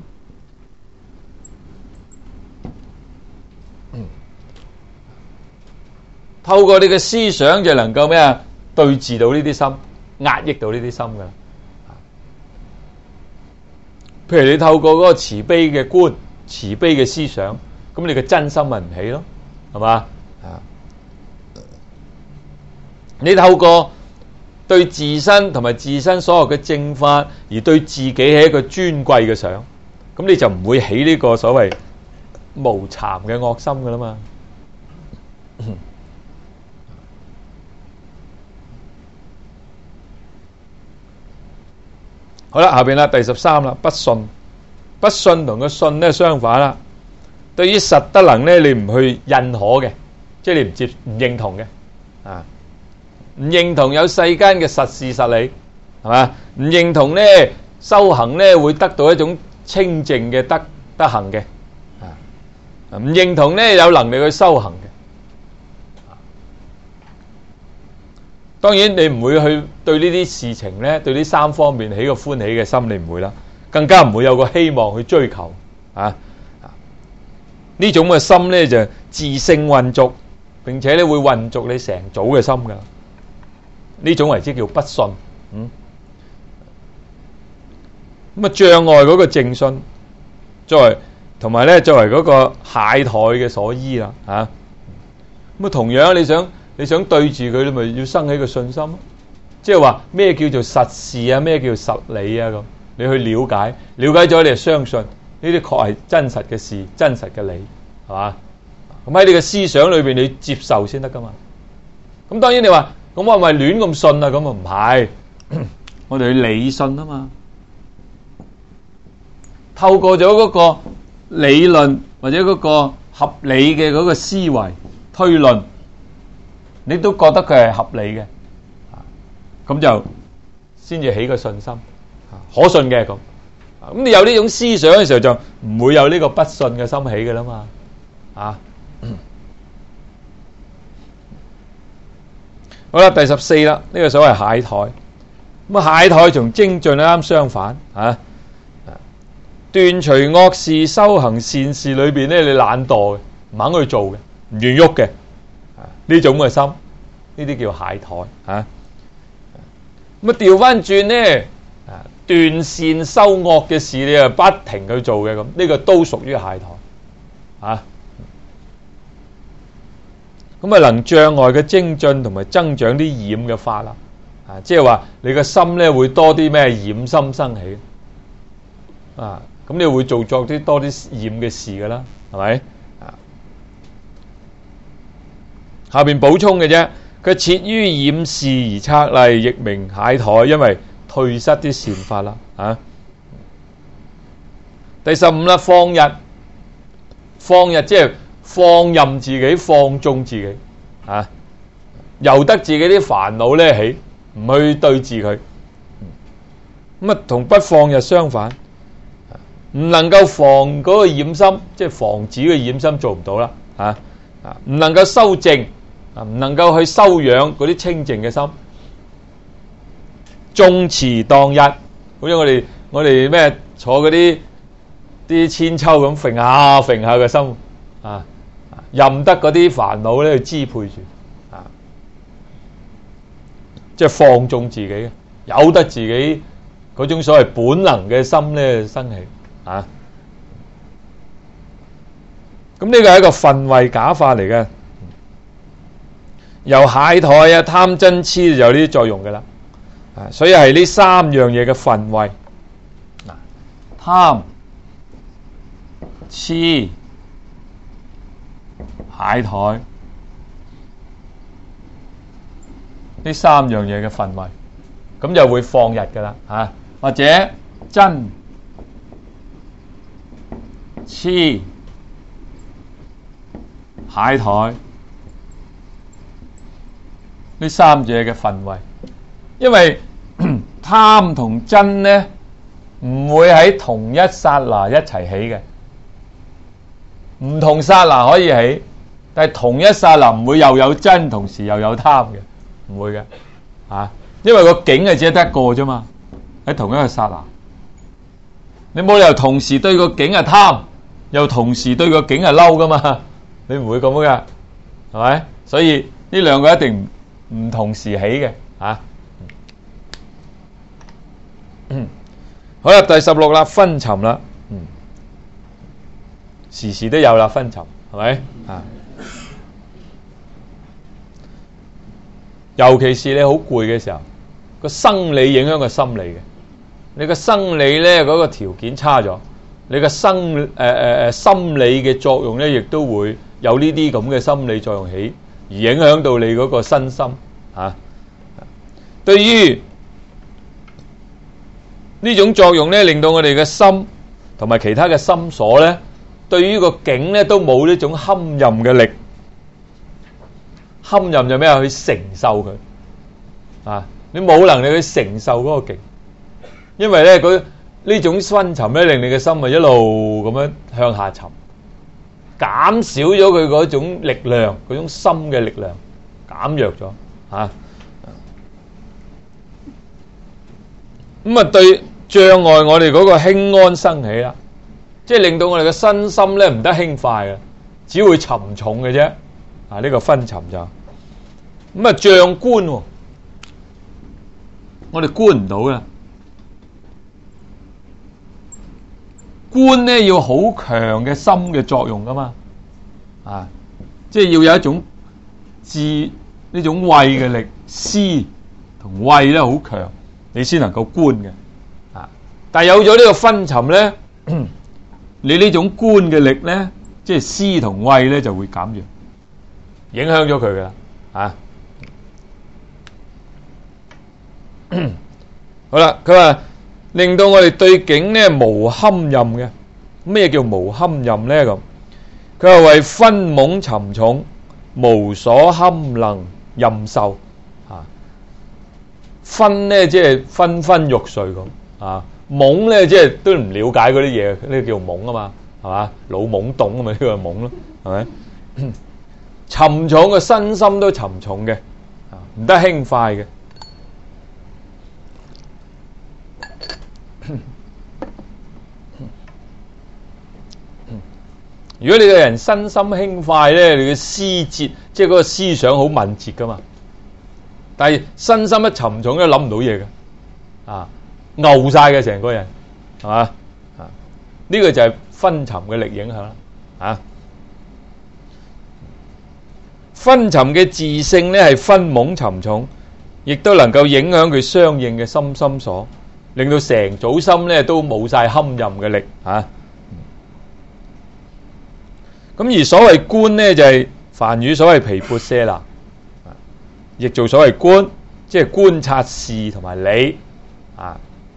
透過你嘅思想就能夠咩啊？對治到呢啲心，壓抑到呢啲心噶。譬如你透過嗰個慈悲嘅觀、慈悲嘅思想，咁你嘅真心咪唔起咯，係嘛？啊！你透過對自身同埋自身所有嘅正法，而對自己係一個尊貴嘅想，咁你就唔會起呢個所謂無慚嘅惡心噶啦嘛。好啦，下邊啦，第十三啦，不信。不信同個信咧相反啦。對於實德能咧，你唔去認可嘅，即係你唔接唔認同嘅，啊，唔認同有世間嘅實事實理，係嘛？唔認同咧修行咧會得到一種清淨嘅德德行嘅，啊，唔認同咧有能力去修行嘅。當然你唔會去對呢啲事情咧，對呢三方面起個歡喜嘅心，你唔會啦，更加唔會有個希望去追求啊！呢種嘅心咧就自性混濁，並且咧會混濁你成組嘅心噶。呢種為之叫不信，嗯，咁啊障礙嗰個正信，作為同埋咧作為嗰個懈怠嘅所依啦，啊，咁啊同樣你想。你想對住佢，你咪要生起個信心咯。即係話咩叫做實事啊？咩叫實理啊？咁你去了解，了解咗你就相信， 呢啲確係真實嘅事，真實嘅你，係嘛？咁喺你嘅思想裏邊，你接受先得噶嘛。咁當然你話，咁我咪亂咁信啊？咁啊唔係，我哋去理信啊嘛。透過咗嗰個理論或者嗰個合理嘅嗰個思維推論，你都覺得佢係合理嘅，咁就先至起個信心，可信嘅咁。咁你有呢種思想嘅時候，就唔會有呢個不信嘅心起嘅啦嘛。啊，好啦，第十四啦，呢個所謂懈怠。咁啊，懈怠同精進啱啱相反啊。斷除惡事，修行善事裏邊咧，你懶惰嘅，唔肯去做嘅，唔願喐嘅，呢種嘅心，呢啲叫懈怠啊。咁啊，調翻轉咧，啊，斷善修惡嘅事，你啊不停去做嘅咁，呢個都屬於懈怠啊。咁啊，能障礙嘅精進同埋增長啲染嘅法啦，啊，即係話你個心咧會多啲咩染心生起啊。咁你會做作啲多啲染嘅事噶啦，係咪？啊，下邊補充嘅啫，佢切於染事而策例，亦名懈怠，因為退失啲善法啦。啊，第十五啦，放逸，放逸即係放任自己，放縱自己，啊，由得自己啲煩惱咧起，唔去對治佢。咁啊，同不放逸相反。唔能夠防嗰個染心，即係防止個染心做唔到啦，啊啊！唔能夠修正，啊唔能夠去修養嗰啲清淨嘅心，縱持當一，好似我哋我哋咩坐嗰啲啲千秋咁揈下揈下嘅心，啊任得嗰啲煩惱咧去支配住，啊即係放縱自己，由得自己嗰種所謂本能嘅心咧生起。啊！咁呢個係一個分位假法嚟嘅，由懈怠啊、貪嗔痴就有呢啲作用嘅啦。啊，所以係呢三樣嘢嘅分位。 貪、痴、懈怠呢三樣嘢嘅分位， 咁就會放逸嘅啦。啊， 或者真。痴、懈怠呢三者嘅分位，因為貪同真咧唔會喺同一剎那一齊起嘅，唔同剎那可以起，但係同一剎那唔會又有真，同時又有貪嘅，唔會嘅，啊，因為個境係只係得一個啫嘛，喺同一個剎那，你冇理由同時對個境係貪。又同時對個境係嬲噶嘛？你唔會咁噶，係咪？所以呢兩個一定唔同時起嘅，啊。嗯，好啦，第十六啦，昏沉啦，嗯，時時都有啦，昏沉，係咪？啊，尤其是你好攰嘅時候，個生理影響個心理嘅，你個生理咧嗰個條件差咗。你嘅生誒誒誒心理嘅作用咧，亦都會有呢啲咁嘅心理作用起，而影響到你嗰個身心啊。對於呢種作用咧，令到我哋嘅心同埋其他嘅心所咧，對於個境咧都冇呢種堪任嘅力。堪任就咩啊？去承受佢啊！你冇能力去承受嗰個境，因為咧佢。呢種昏沉咧，令你嘅心咪一路咁樣向下沉，減少咗佢嗰種力量，嗰種心嘅力量減弱咗嚇。咁啊，對障礙我哋嗰個輕安生起啦，即係令到我哋嘅身心咧唔得輕快嘅，只會沉重嘅啫。啊，呢個昏沉就咁啊，障觀喎，我哋觀唔到嘅。觀咧要好強嘅心嘅作用噶嘛，啊，即係要有一種智呢種慧嘅力，思同慧咧好強，你先能夠觀嘅，啊，但係有咗呢個昏沉咧， 你呢種觀嘅力咧，即係思同慧咧就會減弱， 影響咗佢噶啦，啊，好啦，佢話令到我哋對境咧無堪任嘅。咩叫無堪任咧？咁佢話為分懵沉重，無所堪能任受啊。昏咧即係昏昏欲睡咁啊，懵咧即係都唔了解嗰啲嘢，呢個叫懵啊嘛，係嘛？腦懵懂啊嘛，呢個係懵咯，係咪？沉重嘅身心都沉重嘅，啊，唔得輕快嘅。如果你個人身心輕快咧，你嘅思捷即係嗰個思想好敏捷噶嘛。但係身心一沉重咧，諗唔到嘢嘅，啊，牛晒嘅成個人，係嘛？啊，呢個就係昏沉嘅力影響啦。啊，昏沉嘅自性咧係昏懵沉重，亦都能夠影響佢相應嘅心心所，令到成組心咧都冇晒堪任嘅力啊。咁而所謂觀咧就係梵語所謂毗缽舍那，亦做所謂觀，即係觀察事同埋理啊。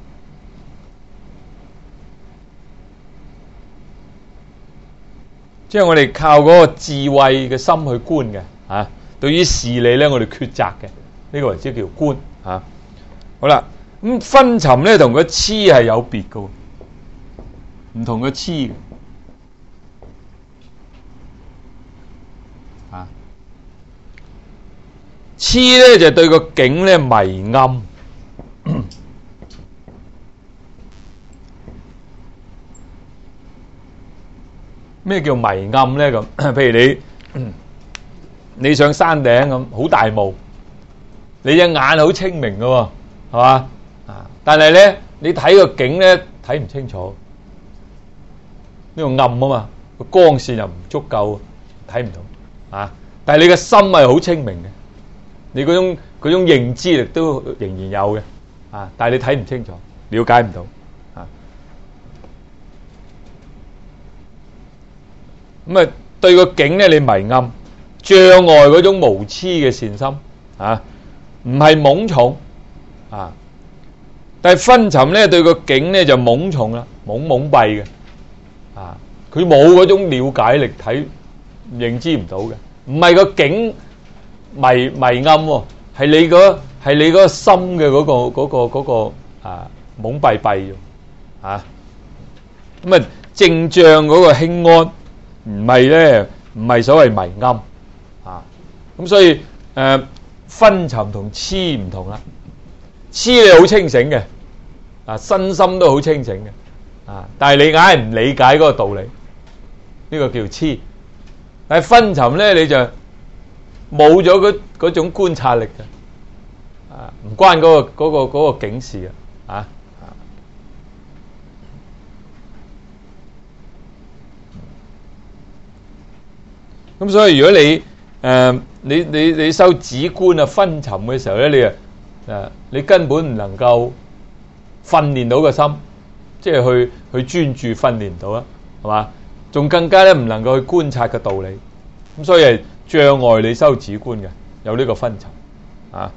即係我哋靠嗰個智慧嘅心去觀嘅啊。對於事理咧，我哋抉擇嘅呢個為之叫觀啊。好啦，咁昏沉咧同個痴係有別嘅，唔同個痴嘅。痴咧就對個境咧迷暗，咩叫迷暗咧？咁譬如你你上山頂咁，好大霧，你隻眼好清明噶，係嘛？啊！但係咧，你睇個景咧睇唔清楚，呢個暗啊嘛，個光線又唔足夠，睇唔到啊！但係你個心係好清明嘅。你嗰種嗰種認知力都仍然有嘅，啊！但係你睇唔清楚，了解唔到，啊！咁啊，對個境咧，你迷暗，障礙嗰種無痴嘅善心，啊，唔係懵重，啊！但係昏沉咧，對個境咧就懵重啦，懵懵閉嘅，啊！佢冇嗰種了解力，睇認知唔到嘅，唔係個境。迷迷暗喎，係你嗰係你嗰個心嘅嗰個嗰個嗰個啊懵閉閉嘅啊，咁啊正障嗰個輕安，唔係咧，唔係所謂迷暗啊，咁所以誒昏沉同痴唔同啦，痴你好清醒嘅啊，身心都好清醒嘅啊，但係你硬係唔理解嗰個道理，呢個叫痴。但係昏沉咧，你就冇咗嗰嗰種觀察力嘅，啊，唔關嗰個嗰個嗰個境事嘅，啊，咁所以如果你誒你你你修止觀啊昏沉嘅時候咧，你啊誒你根本唔能夠訓練到個心，即係去去專注訓練到啦，係嘛？仲更加咧唔能夠去觀察嘅道理，咁所以係障礙你修止觀嘅，有呢個昏沉啊。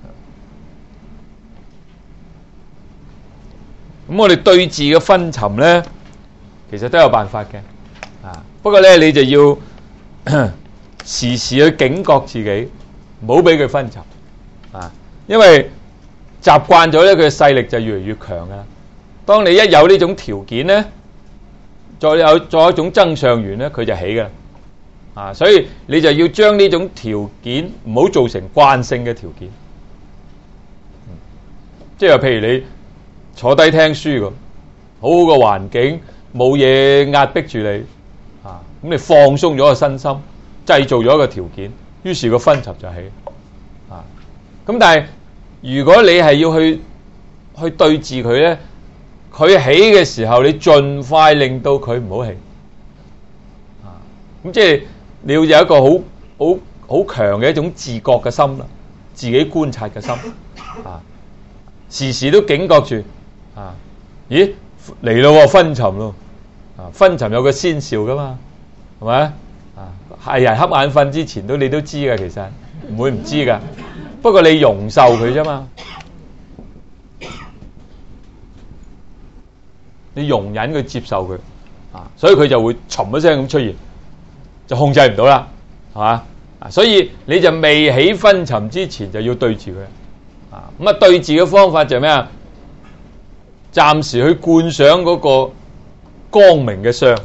咁我哋對治嘅昏沉咧，其實都有辦法嘅啊。不過咧，你就要時時去警覺自己，唔好俾佢昏沉啊。因為習慣咗咧，佢嘅勢力就越嚟越強噶啦。當你一有呢種條件咧，再有再一種增上緣咧，佢就起噶啦。啊，所以你就要將呢種條件唔好做成慣性嘅條件。嗯、即係話譬如你坐低聽書咁，好好嘅環境，冇嘢壓迫住你，啊，咁你放鬆咗個身心，製造咗一個條件，於是個昏沉就起。啊，咁但係如果你係要去去對治佢咧，佢起嘅時候，你盡快令到佢唔好起。啊，咁即係你要有一個好好好強嘅一種自覺嘅心啦，自己觀察嘅心，啊，時時都警覺住，啊，咦嚟咯，昏沉咯，啊， 昏沉有個先兆噶嘛，係咪啊？係人瞌眼瞓之前都你都知噶，其實唔會唔知噶。不過你容受佢啫嘛，你容忍佢接受佢啊，所以佢就會嘈一聲咁出現，就控制唔到啦，係嘛？啊，所以你就未起昏沉之前就要對治佢啊。咁啊，對治嘅方法就係咩啊？暫時去觀想嗰個光明嘅相，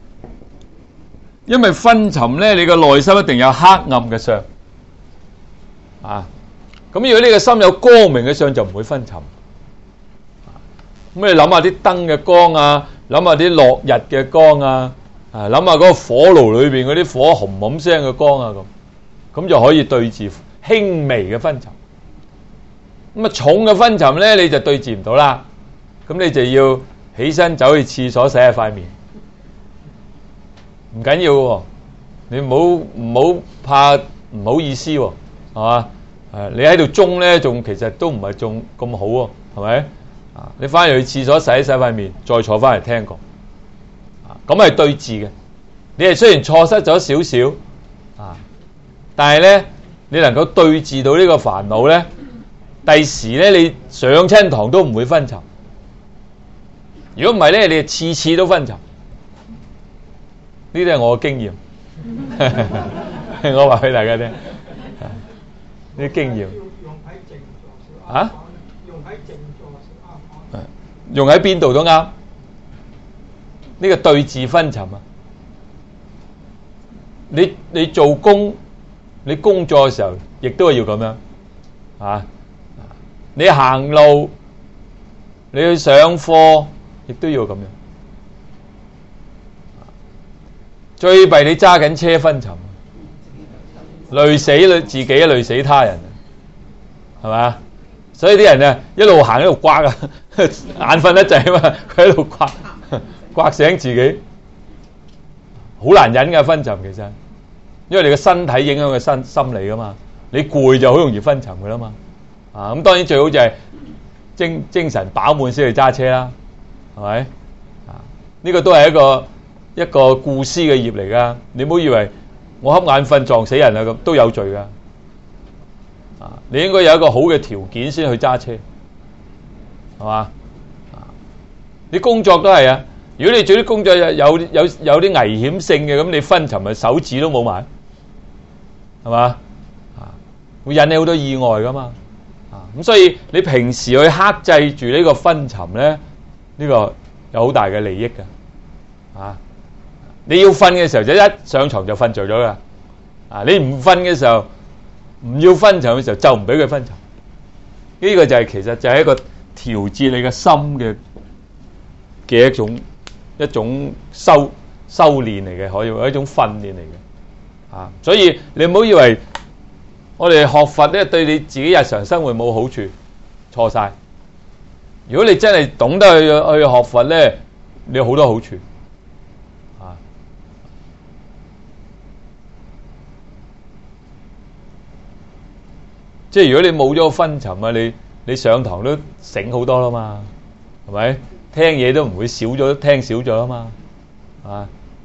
因為昏沉咧，你個內心一定有黑暗嘅相啊。咁如果呢個心有光明嘅相，就唔會昏沉。咁你諗下啲燈嘅光啊，諗下啲落日嘅光啊，啊諗下嗰個火爐裏邊嗰啲火紅紅聲嘅光啊，咁咁就可以對治輕微嘅昏沉。咁啊重嘅昏沉咧，你就對治唔到啦。咁你就要起身走去廁所洗下塊面，唔緊要喎，你唔好唔好怕唔好意思喎，係嘛？誒，你喺度中咧，仲其實都唔係仲咁好喎，係咪？啊，你翻嚟去廁所洗一洗塊面，再坐翻嚟聽過，啊，咁係對治嘅。你係雖然錯失咗少少，啊，但係咧，你能夠對治到呢個煩惱咧，第時咧你上親堂都唔會昏沉。如果唔係咧，你次次都昏沉。呢啲係我嘅經驗，我話俾大家聽，呢啲經驗。 用喺靜坐先啱。 啊？ 用喺靜坐先啱。 用喺邊度都啱。呢個對治昏沉啊！你你做工，你工作嘅時候，亦都係要咁樣啊！你行路，你去上課。亦都要咁樣，最弊你揸緊車昏沉，累死你自己，累死他人，係嘛？所以啲人啊，一路行一路刮啊，眼瞓得滯啊嘛，佢喺度刮，刮醒自己，好難忍噶昏沉其實，因為你個身體影響個身心理噶嘛，你攰就好容易昏沉噶啦嘛，啊咁當然最好就係精精神飽滿先去揸車啦。係咪啊？呢個都係一個一個故師嘅業嚟噶。你唔好以為我瞌眼瞓撞死人啊，咁都有罪噶。啊，你應該有一個好嘅條件先去揸車，係嘛？啊，你工作都係啊。如果你做啲工作有有有有啲危險性嘅，咁你昏沉咪手指都冇埋，係嘛？啊，會引起好多意外噶嘛。啊，咁所以你平時去克制住呢個昏沉咧。呢個有好大嘅利益㗎，啊！你要瞓嘅時候就一上床就瞓着咗㗎，啊！你唔瞓嘅時候，唔要昏沉嘅時候就唔俾佢昏沉。呢個就係其實就係一個調節你嘅心嘅嘅一種一種修修練嚟嘅，可以話一種訓練嚟嘅，啊！所以你唔好以為我哋學佛咧對你自己日常生活冇好處，錯晒。如果你真係懂得去去學佛咧，你有好多好處啊！即係如果你冇咗昏沉啊，你你上堂都醒好多啦嘛，係咪？聽嘢都唔會少咗，聽少咗啦嘛，啊！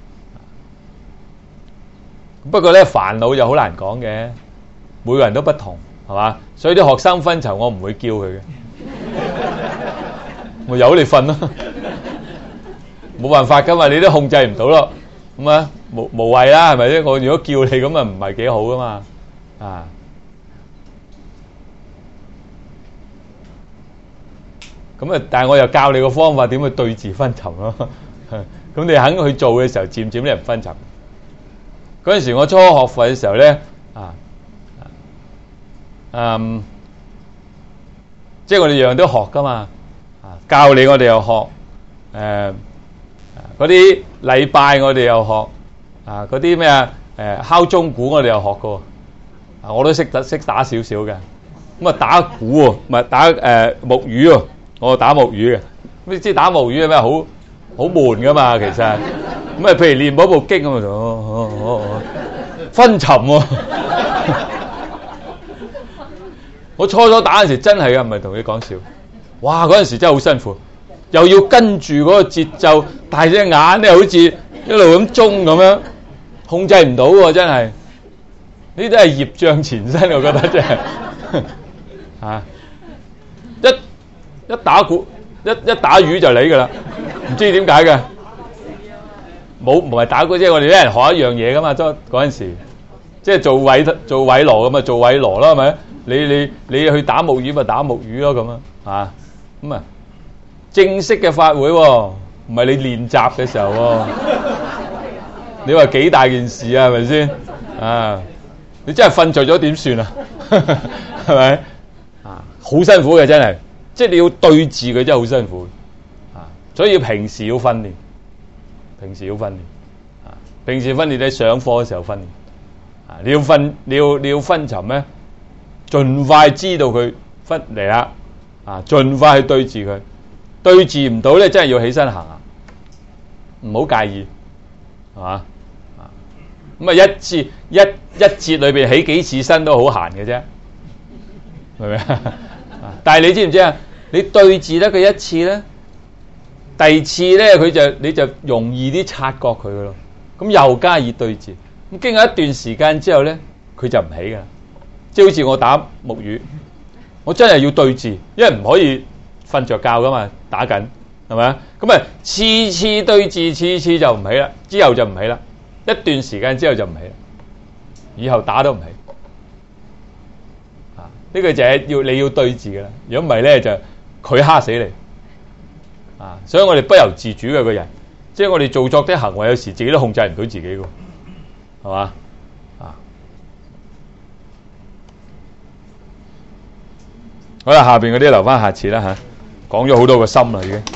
不過咧煩惱就好難講嘅，每個人都不同，係嘛？所以啲學生昏沉，我唔會叫佢嘅。我由你瞓咯，冇辦法噶嘛，你都控制唔到咯，咁啊無無謂啦，係咪啫？我如果叫你咁啊，唔係幾好噶嘛，啊，咁啊，但係我又教你個方法點去對治昏沉咯，咁你肯去做嘅時候，漸漸你唔昏沉。嗰陣時我初學佛嘅時候咧，啊，嗯，即係我哋樣樣都學噶嘛。教你我哋又學，誒嗰啲禮拜我哋又學，啊嗰啲咩啊誒敲鐘鼓我哋又學過，啊我都識得識打少少嘅，咁啊打鼓喎，唔係打誒、呃、木魚喎，我打木魚嘅，咁你知打木魚係咩？好好悶噶嘛，其實，咁啊譬如練嗰部經咁啊，哦哦哦，昏沉喎，我初初打嗰時真係噶，唔係同你講笑。哇！嗰陣時真係好辛苦， 又要跟住嗰個節奏，但係隻眼咧好似一路咁中咁樣，控制唔到喎，真係。呢啲係業障纏身，我覺得真係啊！一一打鼓，一一打魚就嚟噶啦，唔知點解嘅。冇唔係打鼓，即係我哋啲人學一樣嘢噶嘛，嗰嗰陣時，即係做韋做韋羅咁啊，做韋羅啦，係咪？你你你去打木魚咪打木魚咯咁啊，啊咁啊，正式嘅法會喎，唔係你練習嘅時候喎。你話幾大件事啊？係咪先啊？你真係瞓着咗點算啊？係咪啊？好辛苦嘅真係，即係你要對治佢真係好辛苦啊！所以平時要訓練，平時要訓練啊！平時訓練你上課嘅時候訓練啊！你要分你要你要分沉咧，盡快知道佢分嚟啦啊！盡快去對治佢，對治唔到咧，真係要起身行啊！唔好介意，係嘛？咁啊，一次一一節裏邊起幾次身都好閒嘅啫，明唔明啊？但係你知唔知啊？你對治得佢一次咧，第二次咧佢就你就容易啲察覺佢噶咯。咁又加以對治，咁經過一段時間之後咧，佢就唔起噶啦。即係好似我打木魚，我真係要對治，因為唔可以瞓着覺噶嘛，打緊係咪啊？咁啊，次次對治，次次就唔起啦，之後就唔起啦。一段時間之後就唔起啦，以後打都唔起啊！呢個就係要你要對治噶啦，如果唔係咧就佢蝦死你啊！所以我哋不由自主嘅個人，即係我哋做作啲行為，有時自己都控制唔到自己嘅，係嘛啊？好啦，下邊嗰啲留翻下次啦吓，講咗好多個心啦已經。